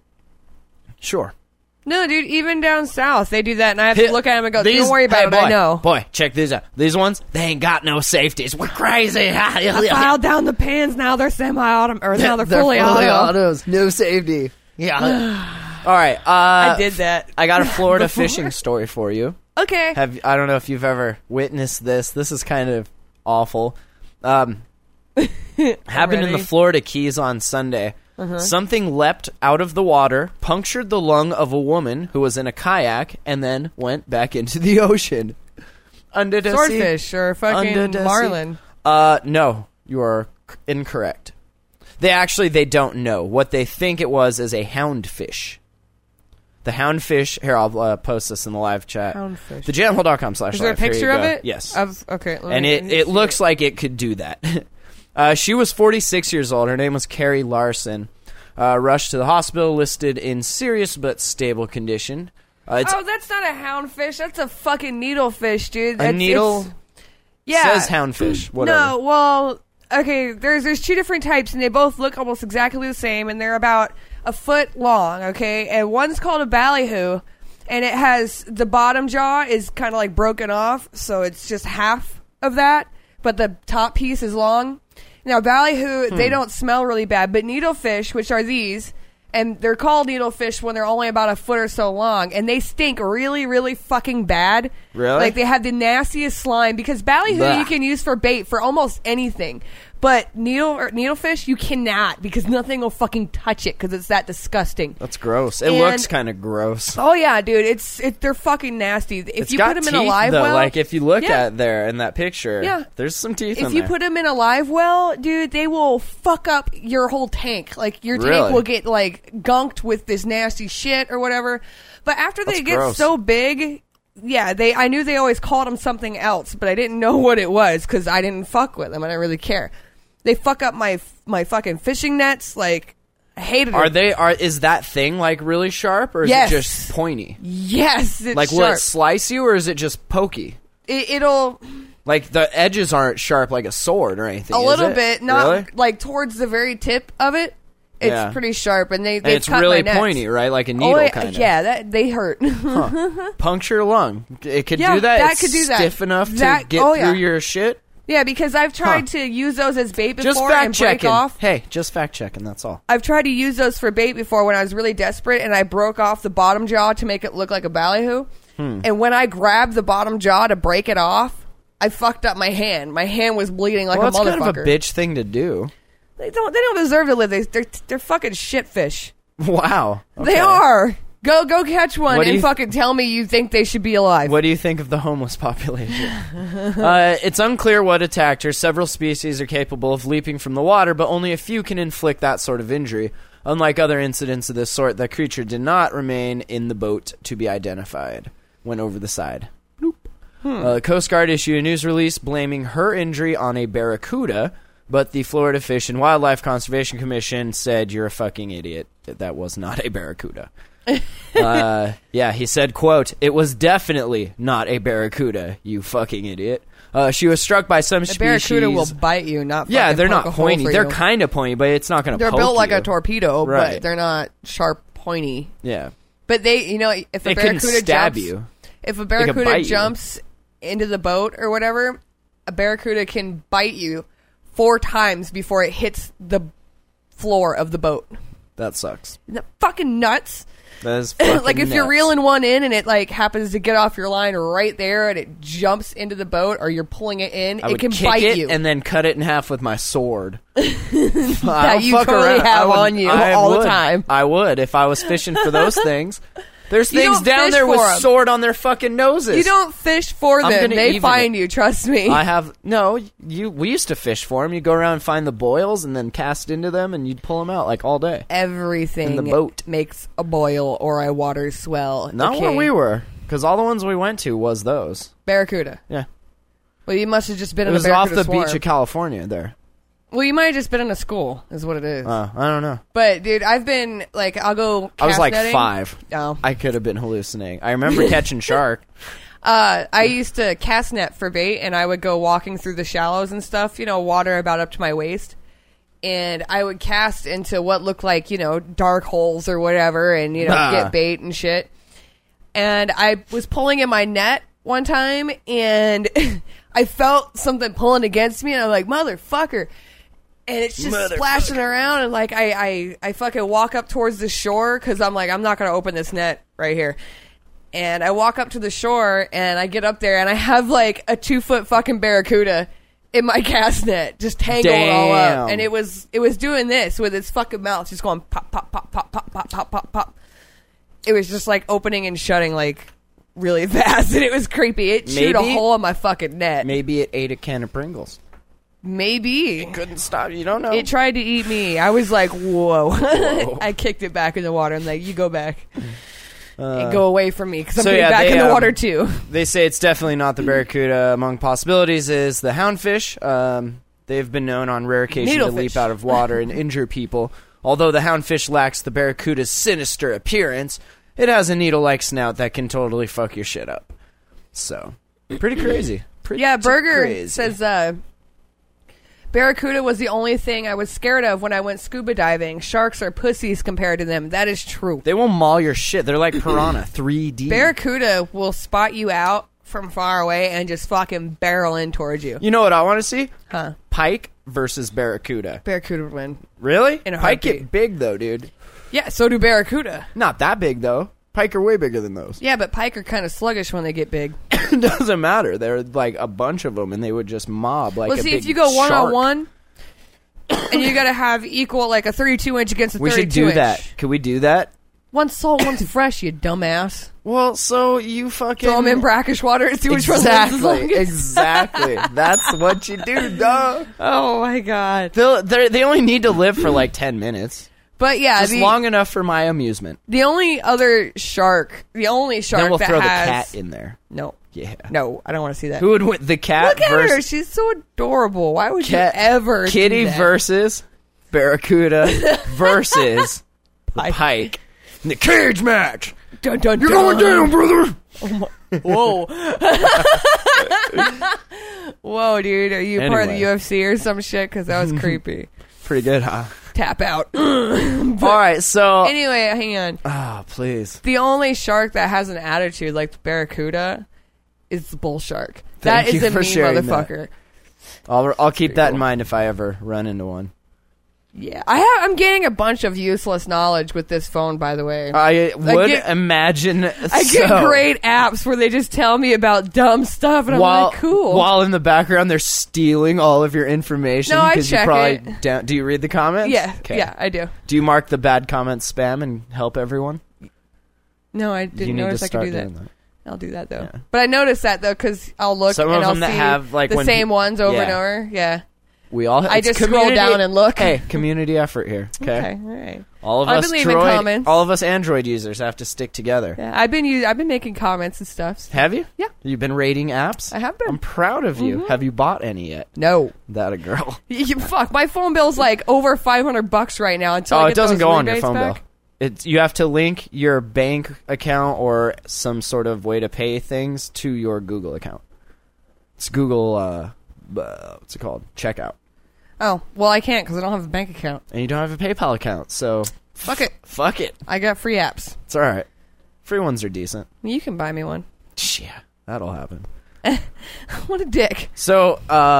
Sure. No, dude, even down south, they do that, and I have to look at them and go, don't worry about it, boy, I know. Boy, check these out. These ones, they ain't got no safeties. We're crazy. I filed down the pins, now they're semi-auto, or now they're fully auto. autos. No safety. Yeah. All right. I did that. I got a Florida fishing story for you. Okay. I don't know if you've ever witnessed this. This is kind of awful. Happened in the Florida Keys on Sunday. Something leapt out of the water, punctured the lung of a woman who was in a kayak, and then went back into the ocean. Swordfish or fucking marlin. No, you are incorrect. They don't know. What they think it was is a houndfish. The houndfish. Here, I'll post this in the live chat. Houndfish. thejamhole.com/live. Is there a picture of it? Yes. Okay. And it looks like it could do that. She was 46 years old. Her name was Carrie Larson. Rushed to the hospital, listed in serious but stable condition. That's not a houndfish. That's a fucking needlefish, dude. Says houndfish. Whatever. No, well, okay. There's 2 different types, and they both look almost exactly the same, and they're about a foot long. Okay, and one's called a ballyhoo, and it has the bottom jaw is kind of like broken off, so it's just half of that, but the top piece is long. Now, ballyhoo, they don't smell really bad, but needlefish, which are these, and they're called needlefish when they're only about a foot or so long, and they stink really, really fucking bad. Really? Like, they have the nastiest slime, because ballyhoo Blah. you can use for bait for almost anything. But needlefish, you cannot, because nothing will fucking touch it because it's that disgusting. That's gross. It And- looks kind of gross. Oh yeah, dude, they're fucking nasty. If It's you got put them teeth, in a live though. well, Like if you look Yeah. at there in that picture, Yeah. there's some teeth in if you there. put them in a live well, dude, they will fuck up your whole tank. Like your Really? tank will get like gunked with this nasty shit or whatever. But after they That's get gross. so big, yeah, I knew they always called them something else, but I didn't know what it was because I didn't fuck with them. I didn't really care. They fuck up my fucking fishing nets. Like, I hated it. Is that thing like really sharp or is Yes. it just pointy? Yes, it's Like will sharp. it slice you or is it just pokey? It'll Like the edges aren't sharp like a sword or anything. a is little it? bit, not Really? like towards the very tip of it. It's Yeah. pretty sharp, and And it's really pointy, right? Like a needle kind of. Yeah, they hurt. Puncture a lung. It could Yeah, do that. that It's could do that. stiff enough to That- get oh, through yeah. your shit. Yeah, because I've tried to use those as bait Just before fact and break checking. off. Hey, just fact checking. That's all. I've tried to use those for bait before when I was really desperate, and I broke off the bottom jaw to make it look like a ballyhoo. And when I grabbed the bottom jaw to break it off, I fucked up my hand. My hand was bleeding like Well, a that's motherfucker. kind of a bitch thing to do. They don't deserve to live. They're fucking shitfish. Wow. They Okay. are. Go catch one What do and you- fucking tell me you think they should be alive. What do you think of the homeless population? It's unclear what attacked her. Several species are capable of leaping from the water, but only a few can inflict that sort of injury. Unlike other incidents of this sort, the creature did not remain in the boat to be identified. Went over the side. The Coast Guard issued a news release blaming her injury on a barracuda, but the Florida Fish and Wildlife Conservation Commission said, "You're a fucking idiot. That was not a barracuda." Yeah, he said, quote, "It was definitely not a barracuda, you fucking idiot. She was struck by some A species." barracuda will bite you, not Yeah, fucking they're poke not a hole pointy. for They're you. kind of pointy, but it's not going to They're poke built like you. a torpedo, Right. but they're not sharp, pointy. Yeah. But they, if They a couldn't barracuda stab jumps, you. if a could barracuda bite you. jumps into the boat or whatever, a barracuda can bite you 4 times before it hits the floor of the boat. That sucks. Isn't that fucking nuts? That is fucking Like if you're nuts. reeling one in and it like happens to get off your line right there and it jumps into the boat or you're pulling it in, I it would can kick bite it you. and then cut it in half with my sword. That you totally have on you all the time. I would if I was fishing for those things. There's You things don't down fish there with for 'em. sword on their fucking noses. You don't fish for I'm them. gonna They even find it. you. Trust me. I have no. We used to fish for them. You go around and find the boils and then cast into them, and you'd pull them out like all day. Everything In the boat. makes a boil or a water swell. Not okay? where we were, because all the ones we went to was those. Barracuda. Yeah, Well, you must have just been it in was a off barracuda the swarm. beach of California. There, Well, you might have just been in a school, is what it is. I don't know. But dude, I've been like, I'll go. I was cast like netting. 5. Oh. I could have been hallucinating. I remember catching shark. I used to cast net for bait, and I would go walking through the shallows and stuff. Water about up to my waist, and I would cast into what looked like dark holes or whatever, and get bait and shit. And I was pulling in my net one time, and I felt something pulling against me, and I'm like, motherfucker. And it's just splashing around, and like I fucking walk up towards the shore because I'm like, I'm not gonna open this net right here. And I walk up to the shore, and I get up there, and I have like a 2-foot fucking barracuda in my cast net, just tangled all Damn. up. And it was doing this with its fucking mouth, just going pop, pop, pop, pop, pop, pop, pop, pop, pop. It was just like opening and shutting like really fast, and it was creepy. It chewed a Maybe- hole in my fucking net. Maybe it ate a can of Pringles. Maybe. Couldn't stop. You don't know. It tried to eat me. I was like, whoa. I kicked it back in the water. I'm like, you go back. And go away from me because I'm so getting yeah, back they, in the water too. They say it's definitely not the barracuda. Among possibilities is the houndfish. They've been known on rare occasion to Needlefish. leap out of water and injure people. Although the houndfish lacks the barracuda's sinister appearance, it has a needle-like snout that can totally fuck your shit up. So, pretty crazy. Pretty Yeah, Burger crazy. says barracuda was the only thing I was scared of when I went scuba diving. Sharks are pussies compared to them. That is true. They will maul your shit. They're like piranha, 3D. Barracuda will spot you out from far away and just fucking barrel in towards you. You know what I want to see? Huh. Pike versus barracuda. Barracuda would win. Really? In a Pike heartbeat. get big, though, dude. Yeah, so do barracuda. Not that big, though. Pike are way bigger than those. Yeah, but pike are kind of sluggish when they get big. It doesn't matter. There are like a bunch of them, and they would just mob like Well, a see, big if you go shark. one-on-one, and you got to have equal, like a 32-inch against a 32-inch. We should do that. Could we do that? One's salt, one's fresh, you dumbass. Well, so you fucking Throw them in brackish water and see which one lives the longest. Exactly. That's what you do, dog. Oh my god. They only need to live for like 10 minutes. But yeah, Just long enough for my amusement. The only shark Then we'll that throw has... the cat in there. No. Yeah. No, I don't want to see that. Who would win? The cat Look at versus... her. She's so adorable. Why would Cat, you ever Kitty do that? versus Barracuda versus Pike. In the cage match. Dun, dun, You're dun. going down, brother. Whoa. Whoa, dude. Are you part of the Anyway. UFC or some shit? Because that was creepy. Pretty good, huh? Tap out. All right, so... Anyway, hang on. Ah, please. The only shark that has an attitude like the Barracuda is the bull shark. That Thank is you a for mean sharing that. motherfucker. I'll keep that in cool. mind if I ever run into one. Yeah, I'm gaining a bunch of useless knowledge with this phone, by the way. I would get- imagine. I get great apps where they just tell me about dumb stuff, and I'm like, cool. While in the background, they're stealing all of your information. No, I 'cause check you probably it. Do you read the comments? yeah, 'Kay. yeah, I do. Do you mark the bad comments spam and help everyone? No, I You didn't need notice to I could start do that. doing that. I'll do that though. Yeah. But I noticed that though because I'll look Some and of I'll them that see have, like, the when same pe- ones over and Yeah. over. Yeah. We all. I it's just scroll community- down and look. Hey, community effort here. Okay. All right. All of I've us been leaving Droid, comments. all of us Android users have to stick together. Yeah, I've been making comments and stuff. Have you? Yeah. You've been rating apps? I have been. I'm proud of you. Have you bought any yet? No. That a girl. Fuck, my phone bill's like over $500 right now until I Oh, get it doesn't those go on your rebates phone back. bill. You have to link your bank account or some sort of way to pay things to your Google account. It's Google, what's it called? Checkout. Oh, well, I can't because I don't have a bank account. And you don't have a PayPal account, so... Fuck it. Fuck it. I got free apps. It's alright. Free ones are decent. You can buy me one. Yeah, that'll happen. What a dick. So,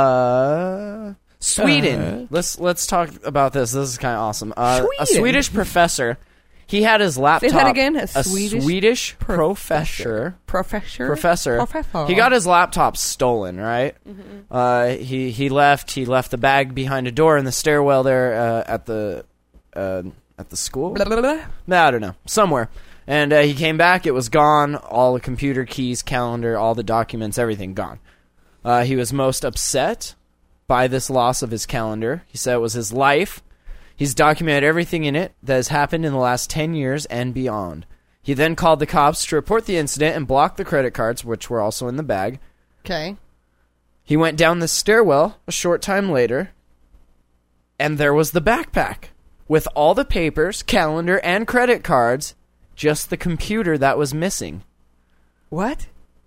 Sweden. Let's talk about this. This is kind of awesome. A Sweden. Swedish professor. He had his laptop. Say that again. A Swedish, Swedish professor. Professor. He got his laptop stolen. Right. Mm-hmm. He left the bag behind a door in the stairwell there at the school. Blah, blah, blah. I don't know, somewhere. And he came back. It was gone. All the computer keys, calendar, all the documents, everything gone. He was most upset by this loss of his calendar. He said it was his life. He's documented everything in it that has happened in the last 10 years and beyond. He then called the cops to report the incident and blocked the credit cards, which were also in the bag. Okay. He went down the stairwell a short time later, and there was the backpack with all the papers, calendar, and credit cards, just the computer that was missing. What?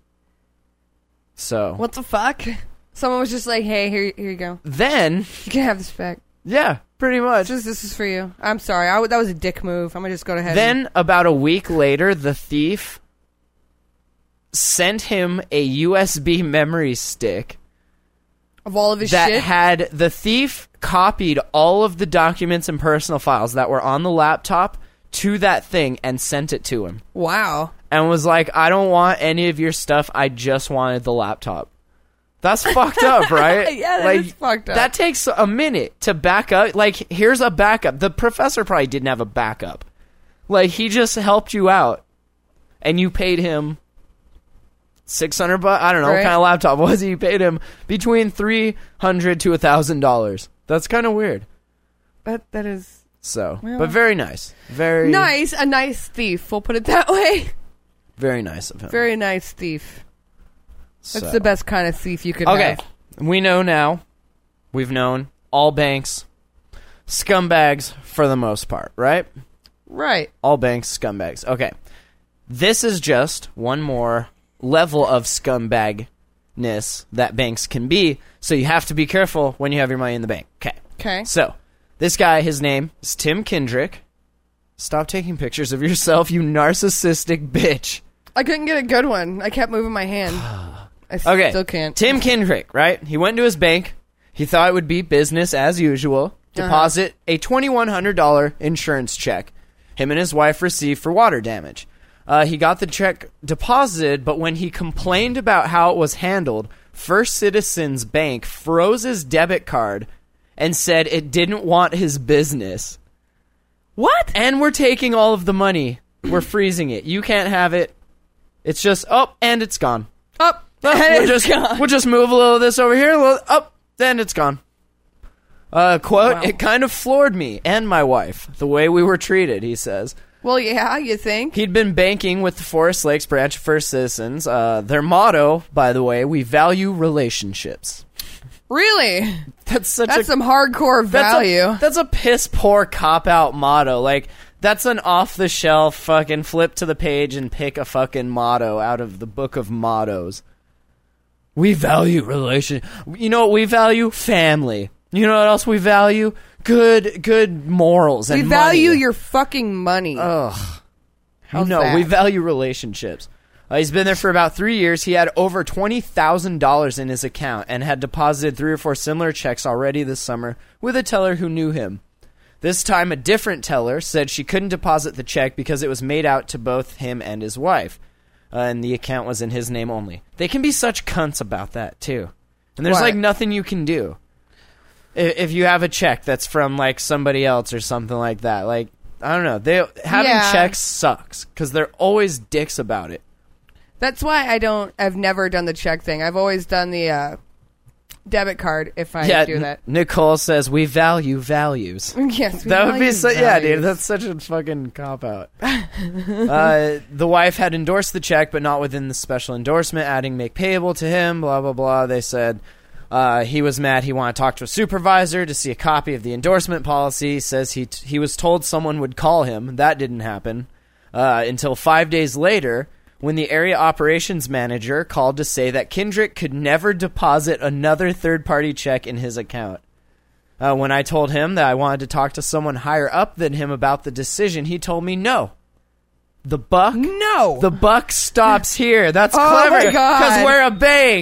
So What the fuck? Someone was just like, hey, here you go. then, You can have this back. yeah, pretty much. This is for you. I'm sorry. That was a dick move. I'm going to just go ahead. Then, about a week later, the thief sent him a USB memory stick of all of his that shit. had the thief copied all of the documents and personal files that were on the laptop to that thing and sent it to him. Wow. And was like, I don't want any of your stuff. I just wanted the laptop. That's fucked up, right? Yeah, that like, is fucked up. That takes a minute to back up. Like, here's a backup. The professor probably didn't have a backup. Like, he just helped you out. And you paid him $600. I don't know what Right. kind of laptop was it. You paid him between $300 to $1,000. That's kind of weird. That is So, Well. but very nice. Very nice. A nice thief. We'll put it that way. Very nice of him. Very nice thief. That's So. the best kind of thief you could Okay, have. we know now. We've known all banks, scumbags for the most part, right? Right. All banks, scumbags. Okay, this is just one more level of scumbagness that banks can be. So you have to be careful when you have your money in the bank. Okay. Okay. So this guy, his name is Tim Kendrick. Stop taking pictures of yourself, you narcissistic bitch. I couldn't get a good one. I kept moving my hand. I Okay. still can't. Tim Kendrick, right? He went to his bank. He thought it would be business as usual. Deposit a $2,100 insurance check him and his wife received for water damage. He got the check deposited, but when he complained about how it was handled, First Citizens Bank froze his debit card and said it didn't want his business. What? And we're taking all of the money. We're freezing it. You can't have it. It's just, and it's gone. We'll just move a little of this over here, then it's gone. Quote, Wow. It kind of floored me and my wife, the way we were treated, he says. Well, yeah, you think? He'd been banking with the Forest Lakes branch of First Citizens. Their motto, by the way, we value relationships. Really? That's some hardcore value. That's a piss poor cop out motto. Like, that's an off the shelf fucking flip to the page and pick a fucking motto out of the book of mottos. We value You know what we value? Family. You know what else we value? Good morals and we value money. your fucking money. Ugh. How's No, that? we value relationships. He's been there for about 3 years. He had over $20,000 in his account and had deposited 3 or 4 similar checks already this summer with a teller who knew him. This time, a different teller said she couldn't deposit the check because it was made out to both him and his wife, and the account was in his name only. They can be such cunts about that, too. And there's, What? like, nothing you can do. If you have a check that's from, like, somebody else or something like that, like, I don't know. Having checks sucks because they're always dicks about it. That's why I've never done the check thing. I've always done the debit card if I do that. Nicole says, we value values. Yes, we That would be value so, yeah, values. dude. That's such a fucking cop out. The wife had endorsed the check, but not within the special endorsement, adding make payable to him. Blah blah blah. They said he was mad. He wanted to talk to a supervisor to see a copy of the endorsement policy. Says he was told someone would call him. That didn't happen until 5 days later, when the area operations manager called to say that Kendrick could never deposit another third-party check in his account. When I told him that I wanted to talk to someone higher up than him about the decision, he told me no. The buck stops here. That's clever. my God. Because we're a bank.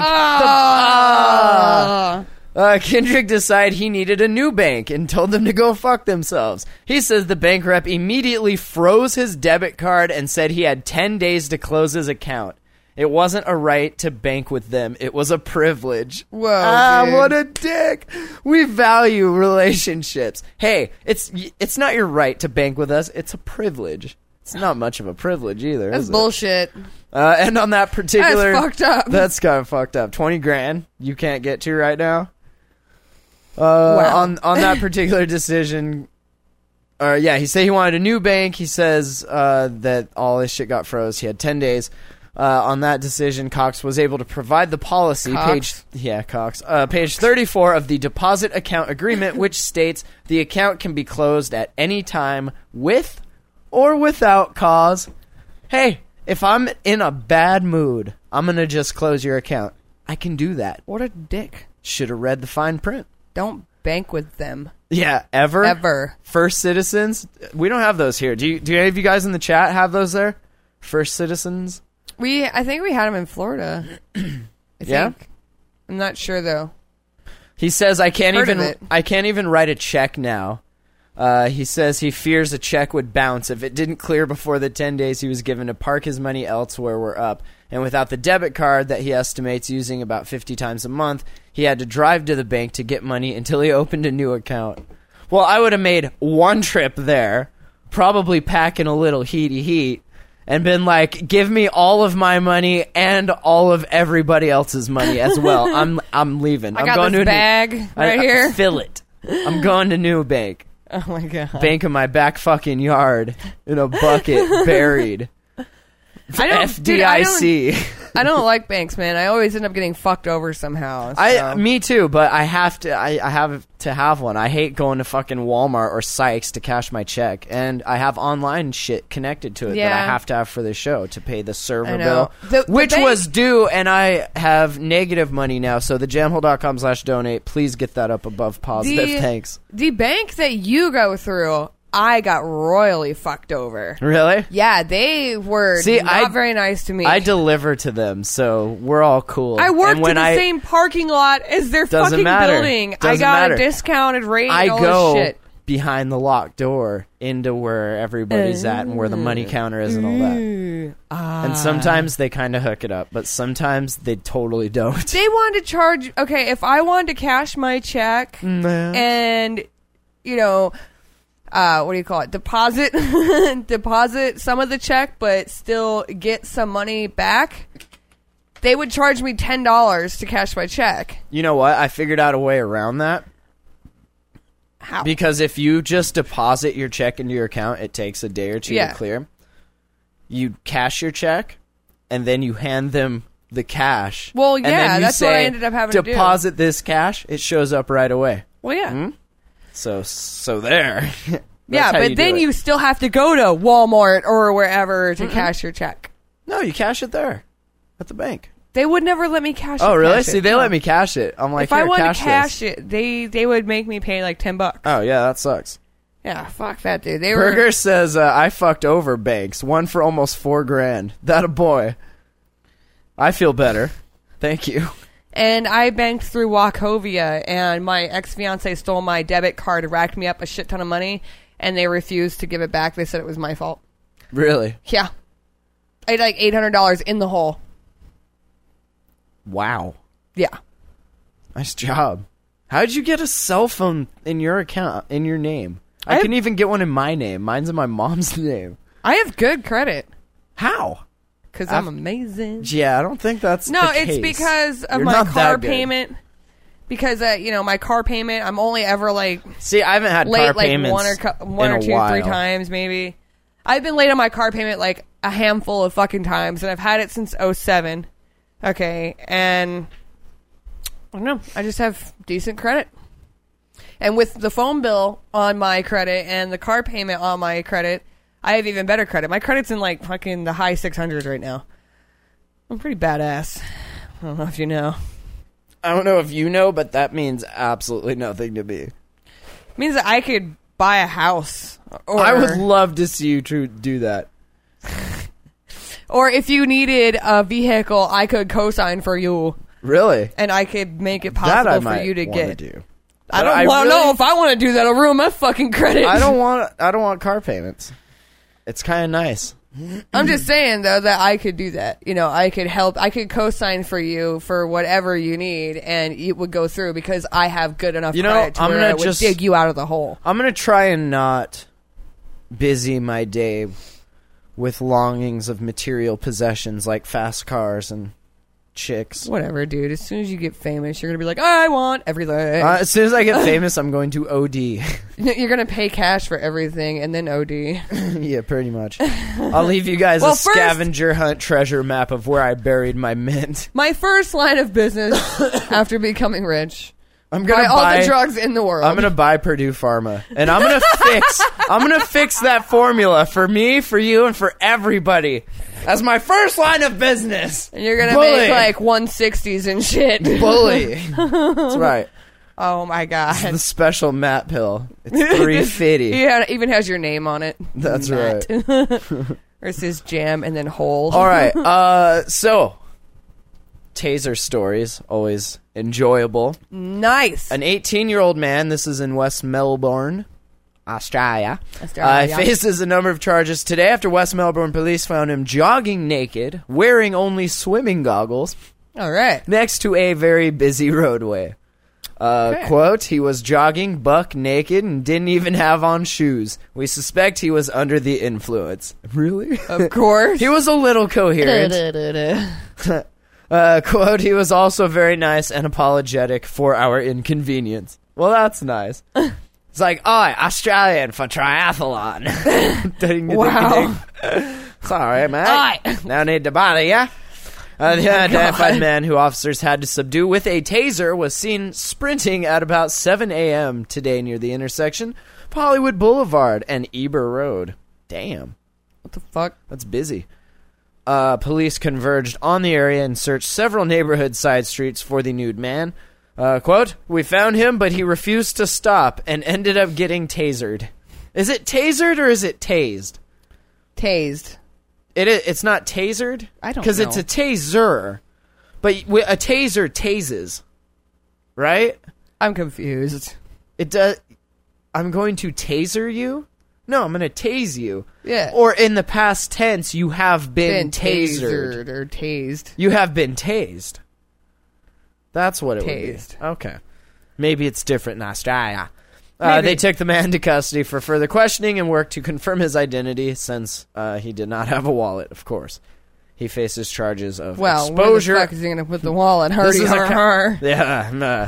Kendrick decided he needed a new bank and told them to go fuck themselves. He says the bank rep immediately froze his debit card and said he had 10 days to close his account. It wasn't a right to bank with them. It was a privilege. Whoa, dude. What a dick. We value relationships. Hey, it's not your right to bank with us. It's a privilege. It's not much of a privilege either, That's is it? bullshit. And on that particular... That's fucked up. That's kind of fucked up. 20 grand you can't get to right now? Wow. On that particular decision... he said he wanted a new bank. He says that all his shit got froze. He had 10 days. On that decision, Cox was able to provide the policy. Cox? Page 34 of the deposit account agreement, which states the account can be closed at any time with or without cause. Hey, if I'm in a bad mood, I'm going to just close your account. I can do that. What a dick. Should have read the fine print. Don't bank with them. Yeah, ever? Ever. First Citizens? We don't have those here. Do any of you guys in the chat have those there? First Citizens? I think we had them in Florida. Yeah? I'm not sure though. He says I can't Heard of it. even write a check now. He says he fears a check would bounce if it didn't clear before the 10 days he was given to park his money elsewhere were up. And without the debit card that he estimates using about 50 times a month, he had to drive to the bank to get money until he opened a new account. Well, I would have made one trip there, probably packing a little heat, and been like, give me all of my money and all of everybody else's money as well. I'm leaving. I got this bag right here. Fill it. I'm going to new bank. Oh my god. Bank in my back fucking yard in a bucket buried. FDIC. I don't like banks, man. I always end up getting fucked over somehow. So. Me too, but I have to have one. I hate going to fucking Walmart or Sykes to cash my check, and I have online shit connected to it that I have to have for the show to pay the server bill, which was due, and I have negative money now. So the jamhole.com/donate, please get that up above positive. Thanks. The bank that you go through, I got royally fucked over. Really? Yeah, they were not very nice to me. I deliver to them, so we're all cool. I worked in the same parking lot as their fucking building. I got a discounted rate and all this shit. behind the locked door into where everybody's at and where the money counter is and all that. And sometimes they kind of hook it up, but sometimes they totally don't. They wanted to charge. Okay, if I wanted to cash my check and, you know, what do you call it? Deposit some of the check, but still get some money back. They would charge me $10 to cash my check. You know what? I figured out a way around that. How? Because if you just deposit your check into your account, it takes a day or two to clear. You cash your check, and then you hand them the cash. Well, and yeah, then you that's say, what I ended up having to do. Deposit this cash. It shows up right away. Well, yeah. So there. Yeah, but then you still have to go to Walmart or wherever to cash your check. No, you cash it there at the bank. They would never let me cash it. Oh, really? See, they let me cash it. I'm like, if I wanted to cash it, they would make me pay like $10. Oh, yeah, that sucks. Yeah, fuck that, dude. Burger says, I fucked over banks. One for almost $4,000. That a boy. I feel better. Thank you. And I banked through Wachovia, and my ex-fiance stole my debit card, racked me up a shit ton of money, and they refused to give it back. They said it was my fault. Really? Yeah. I had like $800 in the hole. Wow. Yeah. Nice job. How did you get a cell phone in your account, in your name? I couldn't even get one in my name. Mine's in my mom's name. I have good credit. How? Because I'm amazing. Yeah, I don't think that's No, the case. it's because of You're my not car that good. payment. Because, my car payment, I'm only ever, See, I haven't had late, car payments one or in a two, while. 3 times, maybe. I've been late on my car payment, a handful of fucking times, and I've had it since 2007. Okay, and I don't know. I just have decent credit. And with the phone bill on my credit and the car payment on my credit, I have even better credit. My credit's in fucking the high 600s right now. I'm pretty badass. I don't know if you know. I don't know if you know, but that means absolutely nothing to me. It means that I could buy a house. Or, I would love to see you do that. Or if you needed a vehicle, I could co-sign for you. Really? And I could make it That I possible might for you to wanna get. do. I don't know if I want to do that. I'll ruin my fucking credit. I don't want car payments. It's kind of nice. I'm just saying though that I could do that. I could help. I could co-sign for you for whatever you need, and it would go through because I have good enough credit to where I would dig you out of the hole. I'm gonna try and not busy my day with longings of material possessions like fast cars and chicks. Whatever, dude. As soon as you get famous, you're gonna be like, I want everything. As soon as I get famous, I'm going to OD. You're gonna pay cash for everything and then OD. Yeah, pretty much. I'll leave you guys a scavenger hunt treasure map of where I buried my mint. My first line of business after becoming rich. I'm gonna buy all the drugs in the world. I'm gonna buy Purdue Pharma, and I'm gonna fix that formula for me, for you, and for everybody. As my first line of business. And you're gonna make 160s and shit. Bully. That's right. Oh my god. It's the special Matt pill. It's 350. Yeah, it even has your name on it. That's Matt. right. Or it says jam and then hole. All right. So taser stories, always enjoyable. Nice. An 18-year-old man, this is in West Melbourne, Australia, faces a number of charges today after West Melbourne police found him jogging naked, wearing only swimming goggles, all right, next to a very busy roadway. Quote, he was jogging buck naked and didn't even have on shoes. We suspect he was under the influence. Really? Of course. He was a little coherent. Quote, he was also very nice and apologetic for our inconvenience. Well, that's nice. It's like, Australian for triathlon. Ding, wow. Sorry, mate. No need to bother ya. The unidentified man who officers had to subdue with a taser was seen sprinting at about 7 a.m. today near the intersection of Hollywood Boulevard and Eber Road. Damn. What the fuck? That's busy. Police converged on the area and searched several neighborhood side streets for the nude man. Quote, we found him, but he refused to stop and ended up getting tasered. Is it tasered or is it tased? Tased. It's not tasered? I don't know. Because it's a taser. But a taser tases. Right? I'm confused. It does. I'm going to taser you. No, I'm going to tase you. Yeah. Or in the past tense, you have been tasered. or tased. You have been tased. That's what it Tased. would be. Okay. Maybe it's different in Australia. Maybe. They took the man to custody for further questioning and worked to confirm his identity since he did not have a wallet, of course. He faces charges of exposure. Where the fuck is he going to put the wallet? This is I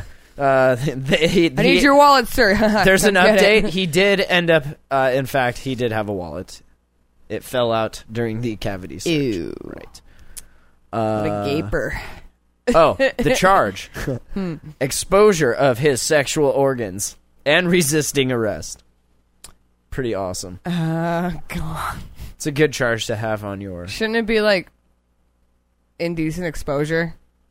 need your wallet, sir. There's an Come get update. it. He did end up, in fact, he did have a wallet. It fell out during the cavity search. Ew. Right. What a gaper. Oh, the charge. Exposure of his sexual organs and resisting arrest. Pretty awesome. God. It's a good charge to have on your... Shouldn't it be like indecent exposure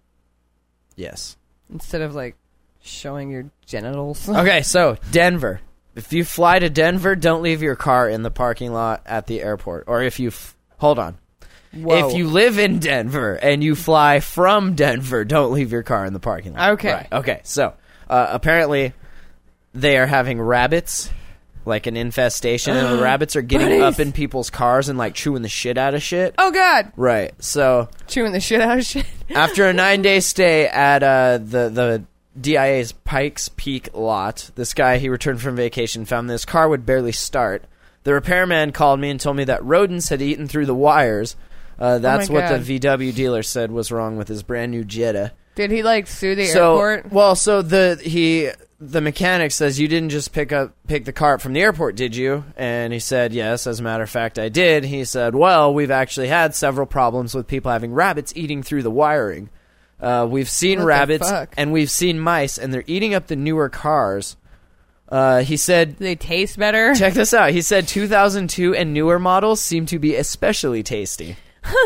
Yes. instead of like showing your genitals? Okay, so Denver. If you fly to Denver, don't leave your car in the parking lot at the airport. Or if you... hold on. Whoa. If you live in Denver and you fly from Denver, don't leave your car in the parking lot. Okay. Right. Okay, so apparently they are having rabbits, like an infestation, and the rabbits are getting Buddies. up in people's cars and like chewing the shit out of shit. Oh God, Right, so chewing the shit out of shit. after a 9-day stay at the DIA's Pikes Peak lot, this guy, he returned from vacation, found this car would barely start. The repairman called me and told me that rodents had eaten through the wires. That's what God. the VW dealer said was wrong with his brand new Jetta. Did he like sue the airport? Well, so the mechanic says, you didn't just pick the car up from the airport, did you? And he said, yes, as a matter of fact, I did. He said, well, we've actually had several problems with people having rabbits eating through the wiring. We've seen What the rabbits fuck? and we've seen mice, and they're eating up the newer cars. He said, Do they taste better? check this out. He said 2002 and newer models seem to be especially tasty.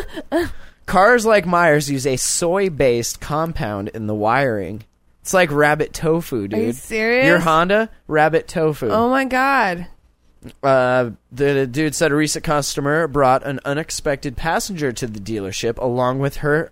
Cars like Myers use a soy-based compound in the wiring. It's like rabbit tofu, dude. Are you serious? Your Honda, rabbit tofu. Oh my God. The dude said a recent customer brought an unexpected passenger to the dealership along with her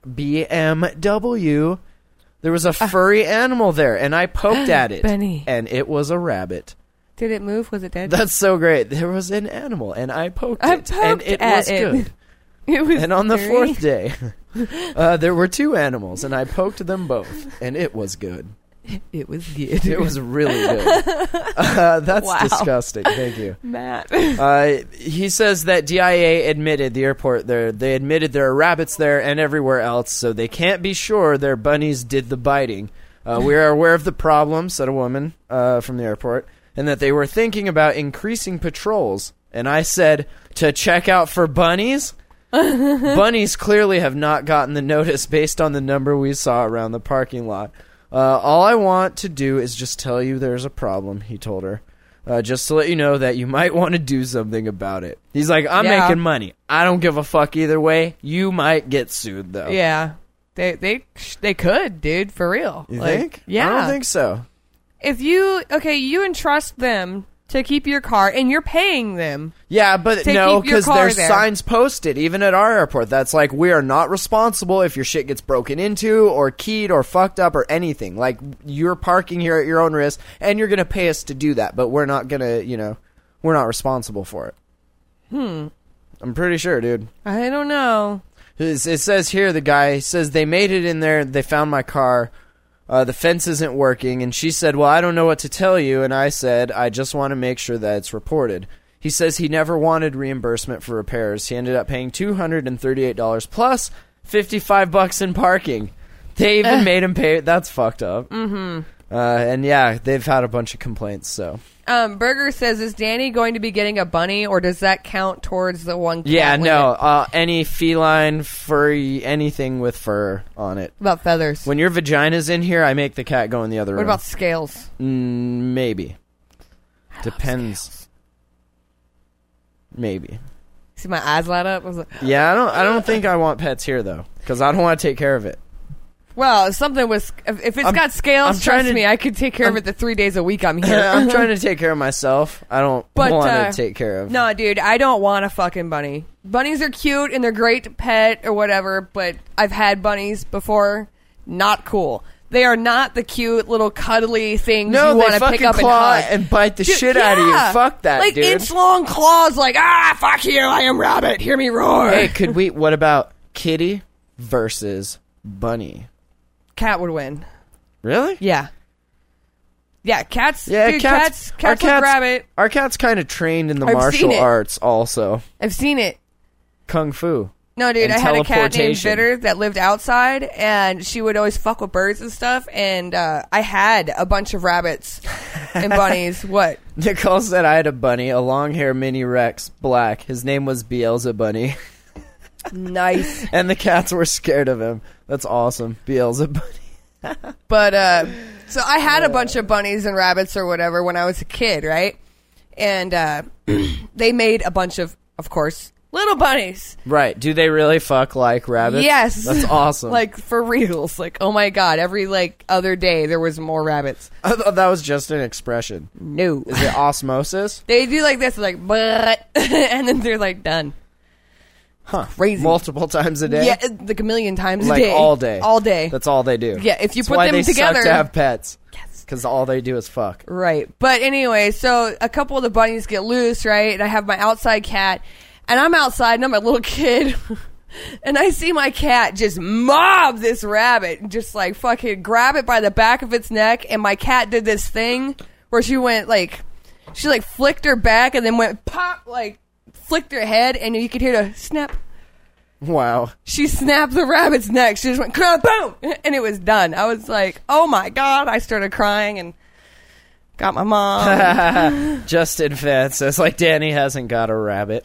BMW. There was a furry animal there, and I poked at it. Benny. And it was a rabbit. Did it move? Was it dead? That's so great. There was an animal, and I poked it, and it at was good. It was And on the very- fourth day, there were 2 animals, and I poked them both, and it was good. It was good. It was really good. That's Wow. disgusting. Thank you. Matt. He says that DIA admitted the airport there. They admitted there are rabbits there and everywhere else, so they can't be sure their bunnies did the biting. We are aware of the problem, said a woman from the airport, and that they were thinking about increasing patrols. And I said, to check out for bunnies? Bunnies clearly have not gotten the notice based on the number we saw around the parking lot. All I want to do is just tell you there's a problem, he told her. Just to let you know that you might want to do something about it. He's like, I'm Yeah. making money. I don't give a fuck either way. You might get sued, though. Yeah. They could, dude, for real. You Like, think? Yeah. I don't think so. If you entrust them to keep your car and you're paying them. Yeah, but To no, keep your because car there's there. signs posted, even at our airport, that's like, we are not responsible if your shit gets broken into or keyed or fucked up or anything. Like, you're parking here at your own risk, and you're going to pay us to do that, but we're not going to, we're not responsible for it. I'm pretty sure, dude. I don't know. It says here, the guy says they made it in there, they found my car, the fence isn't working, and she said, well, I don't know what to tell you, and I said, I just want to make sure that it's reported. He says he never wanted reimbursement for repairs. He ended up paying $238 plus $55 in parking. They even made him pay. That's fucked up. Mm-hmm. And yeah, they've had a bunch of complaints, so. Burger says, is Danny going to be getting a bunny, or does that count towards the one cat Yeah, limit? no, any feline, furry, anything with fur on it. What about feathers? When your vagina's in here, I make the cat go in the other What room. about scales? Maybe. Depends. Maybe. See my eyes light up? I was like, Yeah, I don't think I want pets here though, because I don't want to take care of it. well, if something was, if it's got scales, I'm trying trust to- me, I could take care of it the 3 days a week I'm here. I'm trying to take care of myself. I don't But, want to take care of. No, dude, I don't want a fucking bunny. Bunnies are cute and they're great to pet or whatever, but I've had bunnies before. Not cool. They are not the cute little cuddly things No, you want they to pick fucking up claw and hug. and bite the Dude, shit out of you. yeah. Fuck that, like dude. inch-long claws, like, fuck you, I am rabbit, hear me roar. Hey, what about kitty versus bunny? Cat would win. Really? Yeah. Yeah, cats. Yeah, dude, cats. Cats look rabbit. Our cat's kind of trained in the I've martial seen it. arts also. I've seen it. Kung fu. No, dude, And I had a cat named teleportation. Bitter that lived outside, and she would always fuck with birds and stuff, and I had a bunch of rabbits and bunnies. What? Nicole said I had a bunny, a long-hair mini Rex, black. His name was Beelzebunny. Nice. And the cats were scared of him. That's awesome. Beelzebunny. But, so I had a bunch of bunnies and rabbits or whatever when I was a kid, right? And they made a bunch of course, little bunnies. Right. Do they really fuck like rabbits? Yes. That's awesome. Like, for reals. Like, oh my God, every, like, other day there was more rabbits. I thought that was just an expression. No. Is it osmosis? They do like this, like, but, and then they're like, done. Huh. Crazy. Multiple times a day? Yeah, like a million times Like a day. all day. All day. That's all they do. Yeah, if you That's put why them they together. suck to have pets. Yes. Because all they do is fuck. Right. But anyway, so a couple of the bunnies get loose, right? And I have my outside cat, and I'm outside, and I'm a little kid, and I see my cat just mob this rabbit, just like fucking grab it by the back of its neck, and my cat did this thing where she went like, she like flicked her back and then went pop, like flicked her head, and you could hear the snap. Wow. She snapped the rabbit's neck. She just went, boom, and it was done. I was like, oh my God. I started crying and got my mom. Justin Fett says, like, Danny hasn't got a rabbit.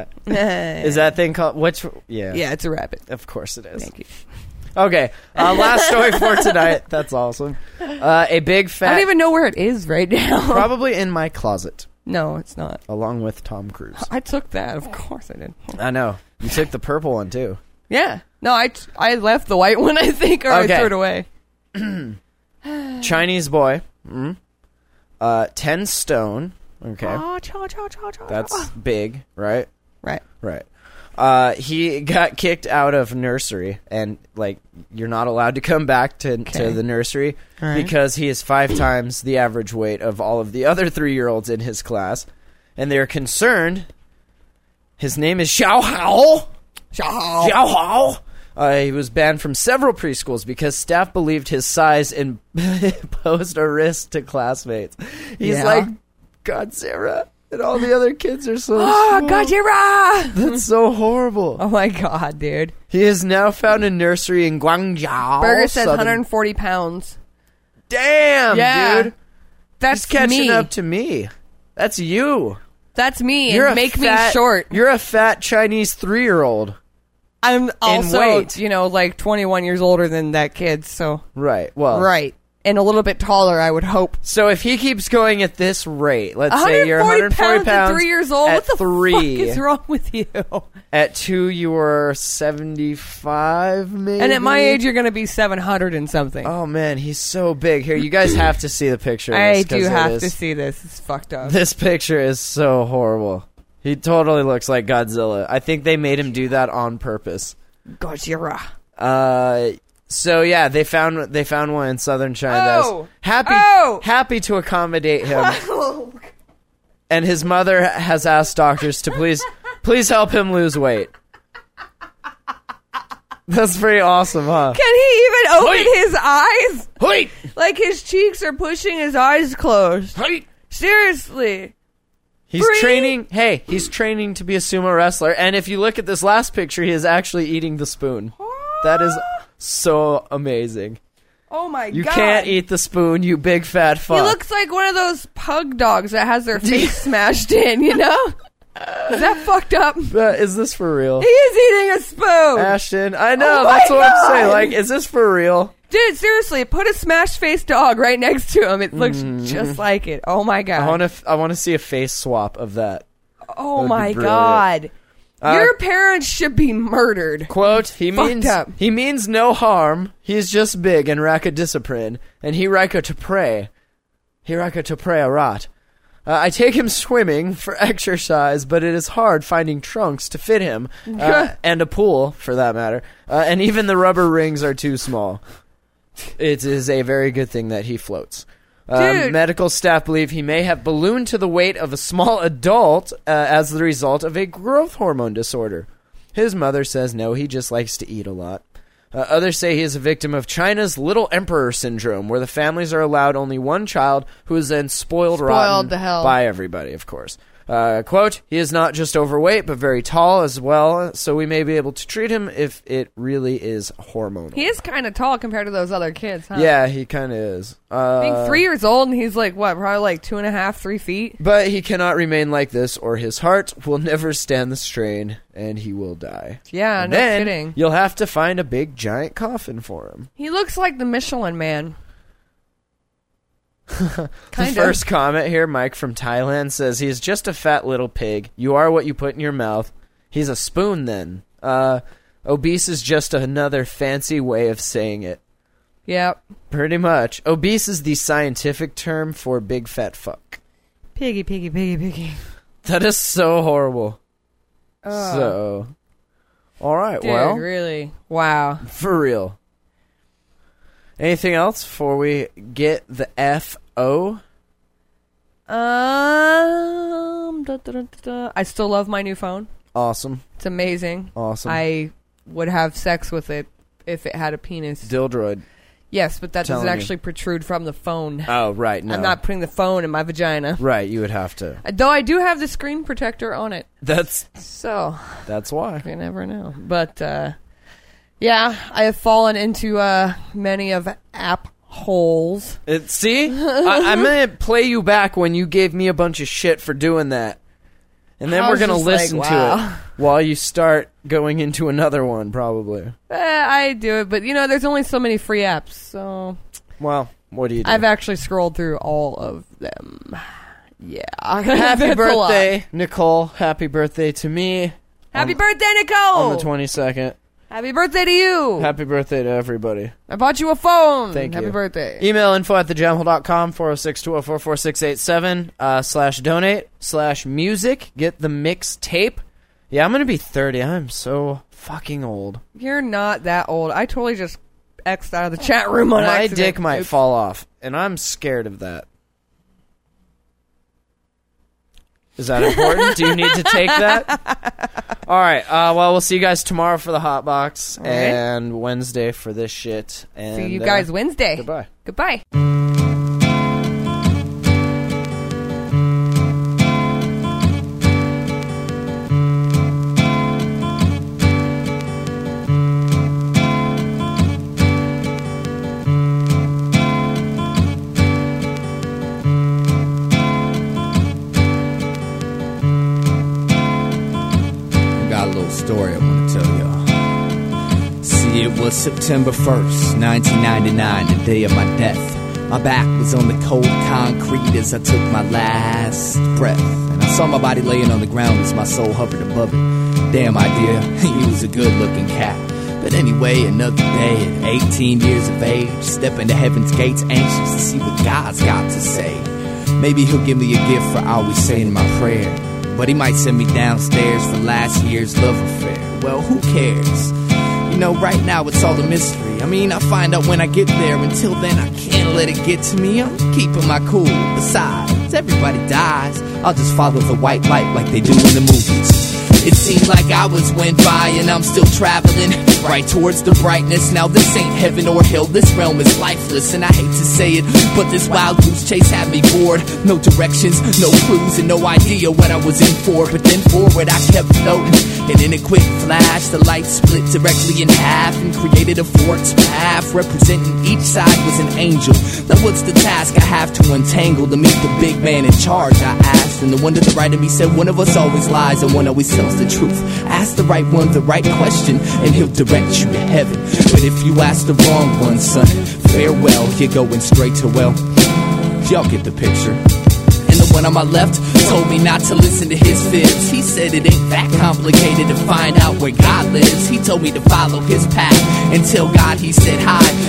Is that thing called, yeah. Yeah, it's a rabbit. Of course it is. Thank you. Okay, last story for tonight. That's awesome. A big fat... I don't even know where it is right now. Probably in my closet, No, it's not. along with Tom Cruise. I took that. Of course I did. I know. You took the purple one, too. Yeah. No, I left the white one, I think, or Okay. I threw it away. Chinese boy. 10 stone. Okay. Oh, cha, cha, cha, cha. That's big, right? right. Right. He got kicked out of nursery, and like you're not allowed to come back to the nursery All right. because he is 5 times the average weight of all of the other 3-year-olds in his class, and they're concerned. His name is Xiao Hao. Xiao Hao. He was banned from several preschools because staff believed his size posed a risk to classmates. He's Yeah. like Godzilla. And all the other kids are so Oh, small. Gojira! That's so horrible. Oh my God, dude. He is now found in nursery in Guangzhou. Burger says Southern- 140 pounds. Damn, Yeah. dude. That's He's catching me. up to me. That's you. That's me. You're And a make fat, me short. You're a fat Chinese 3-year-old. I'm also, weight. like 21 years older than that kid, so. Right. Well. Right. And a little bit taller, I would hope. So if he keeps going at this rate, let's say you're 140 140 pounds at 3 years old? At What the 3. fuck is wrong with you? At 2, you were 75, maybe. And at my age, you're going to be 700 and something. Oh man, he's so big. Here, you guys have to see the picture. Of I this, do 'cause it have is- to see this. It's fucked up. This picture is so horrible. He totally looks like Godzilla. I think they made him do that on purpose. Gojira. So yeah, they found one in southern China. Oh! That's Oh! happy to accommodate him. And his mother has asked doctors to please help him lose weight. That's pretty awesome, huh? Can he even open Wait. his eyes? Wait! Like his cheeks are pushing his eyes closed. Wait! Seriously. He's Free? training. Hey, he's training to be a sumo wrestler. And if you look at this last picture, he is actually eating the spoon. That is so amazing. Oh my You God. can't eat the spoon, you big fat fuck. He looks like one of those pug dogs that has their face smashed in, you know? Is that fucked up? He Is this for real? is eating a spoon. Ashton, I know, Oh my that's what I'm saying. God. Like, is this for real? Dude, seriously, put a smashed face dog right next to him. It looks just like it. Oh my God. I want to see a face swap of that. Oh That'd be my brilliant. God. Your parents should be murdered. Quote, he Fucked means up. no harm. He's just big and raka discipline. And he raka to pray. He raka to pray a rot. I take him swimming for exercise, but it is hard finding trunks to fit him. And a pool, for that matter. And even the rubber rings are too small. It is a very good thing that he floats. Dude. Medical staff believe he may have ballooned to the weight of a small adult as the result of a growth hormone disorder. His mother says no, he just likes to eat a lot. Others say he is a victim of China's Little Emperor syndrome, where the families are allowed only one child who is then spoiled rotten to hell by everybody, of course. Quote, he is not just overweight, but very tall as well, so we may be able to treat him if it really is hormonal. He is kind of tall compared to those other kids, huh? Yeah, he kind of is. Being 3 years old, and he's like, what, probably like 2.5, 3 feet? But he cannot remain like this, or his heart will never stand the strain, and he will die. Yeah, And no then kidding. You'll have to find a big, giant coffin for him. He looks like the Michelin Man. The first comment here, Mike from Thailand, says he's just a fat little pig. You are what you put in your mouth. He's a spoon then. Obese is just another fancy way of saying it. Yep. Pretty much. Obese is the scientific term for big fat fuck. Piggy, piggy, piggy, piggy. That is so horrible. So, all right, Dude, well, really? Wow. for real. Anything else before we get the F.O.? I still love my new phone. Awesome. It's amazing. Awesome. I would have sex with it if it had a penis. Dildroid. Yes, but that doesn't Telling you. actually protrude from the phone. Oh, right, no. I'm not putting the phone in my vagina. Right, you would have to. Though I do have the screen protector on it. That's So, why. you never know. But, yeah, I have fallen into many of app holes. See? I'm going to play you back when you gave me a bunch of shit for doing that. And then I we're was going to just listen like, to wow. it while you start going into another one, probably. I do it, but, there's only so many free apps, so... Well, what do you do? I've actually scrolled through all of them. Yeah. Happy That's a lot. birthday, Nicole. Happy birthday to me. Happy birthday, Nicole! On the 22nd. Happy birthday to you! Happy birthday to everybody. I bought you a phone! Thank you. Happy birthday. Email info@thejamhole.com, 406-204-4687, /donate/music. Get the mixtape. Yeah, I'm going to be 30. I'm so fucking old. You're not that old. I totally just X'd out of the chat room on My accident. dick might Oops. fall off, and I'm scared of that. Is that important? Do you need to take that? All right. Well, we'll see you guys tomorrow for the Hot Box, right. and Wednesday for this shit. And, See you guys Wednesday. Goodbye. Goodbye. Got a little story I want to tell y'all. See, it was September 1st, 1999, the day of my death. My back was on the cold concrete as I took my last breath. And I saw my body laying on the ground as my soul hovered above it. Damn idea, he was a good-looking cat. But anyway, another day at 18 years of age, stepping to heaven's gates, anxious to see what God's got to say. Maybe he'll give me a gift for always saying my prayer. But he might send me downstairs for last year's love affair. Well, who cares? You know, right now it's all a mystery. I mean, I'll find out when I get there. Until then, I can't let it get to me. I'm keeping my cool. Besides, everybody dies. I'll just follow the white light like they do in the movies. It seemed like hours went by and I'm still traveling right towards the brightness. Now this ain't heaven or hell, this realm is lifeless. And I hate to say it, but this wild goose chase had me bored. No directions, no clues, and no idea what I was in for. But then forward I kept floating, and in a quick flash the light split directly in half and created a forked path. Representing each side was an angel. Now what's the task I have to untangle to meet the big man in charge, I asked. And the one to the right of me said, one of us always lies and one always tells the truth. Ask the right one the right question and he'll direct you to heaven. But if you ask the wrong one, son, farewell, you're going straight to well. Y'all get the picture. And the one on my left told me not to listen to his fibs. He said it ain't that complicated to find out where God lives. He told me to follow his path and tell God he said hi.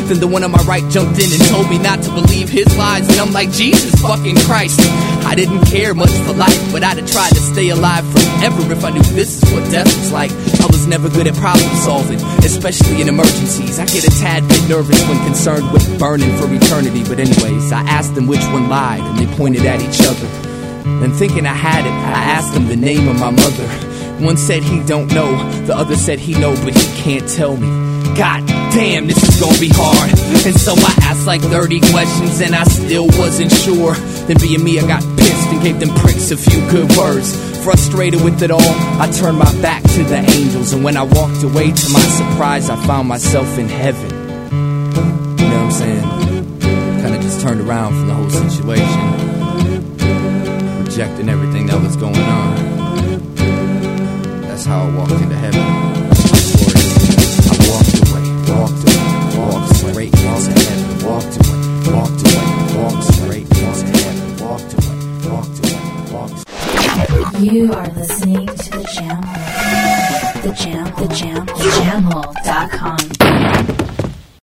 Then the one on my right jumped in and told me not to believe his lies. And I'm like, Jesus fucking Christ. I didn't care much for life, but I'd have tried to stay alive forever if I knew this is what death was like. I was never good at problem solving, especially in emergencies. I get a tad bit nervous when concerned with burning for eternity. But anyways, I asked them which one lied, and they pointed at each other. And thinking I had it, I asked them the name of my mother. One said he don't know, the other said he know, but he can't tell me. God damn, this is gonna be hard. And so I asked like 30 questions and I still wasn't sure. Then being me, I got pissed and gave them pricks a few good words. Frustrated with it all, I turned my back to the angels. And when I walked away, to my surprise, I found myself in heaven. You know what I'm saying? Kinda just turned around from the whole situation, rejecting everything that was going on. That's how I walked into heaven. I walked straight into heaven. Walked straight into heaven. Walked away. You are listening to The Jam Hole. The Jam Hole.com.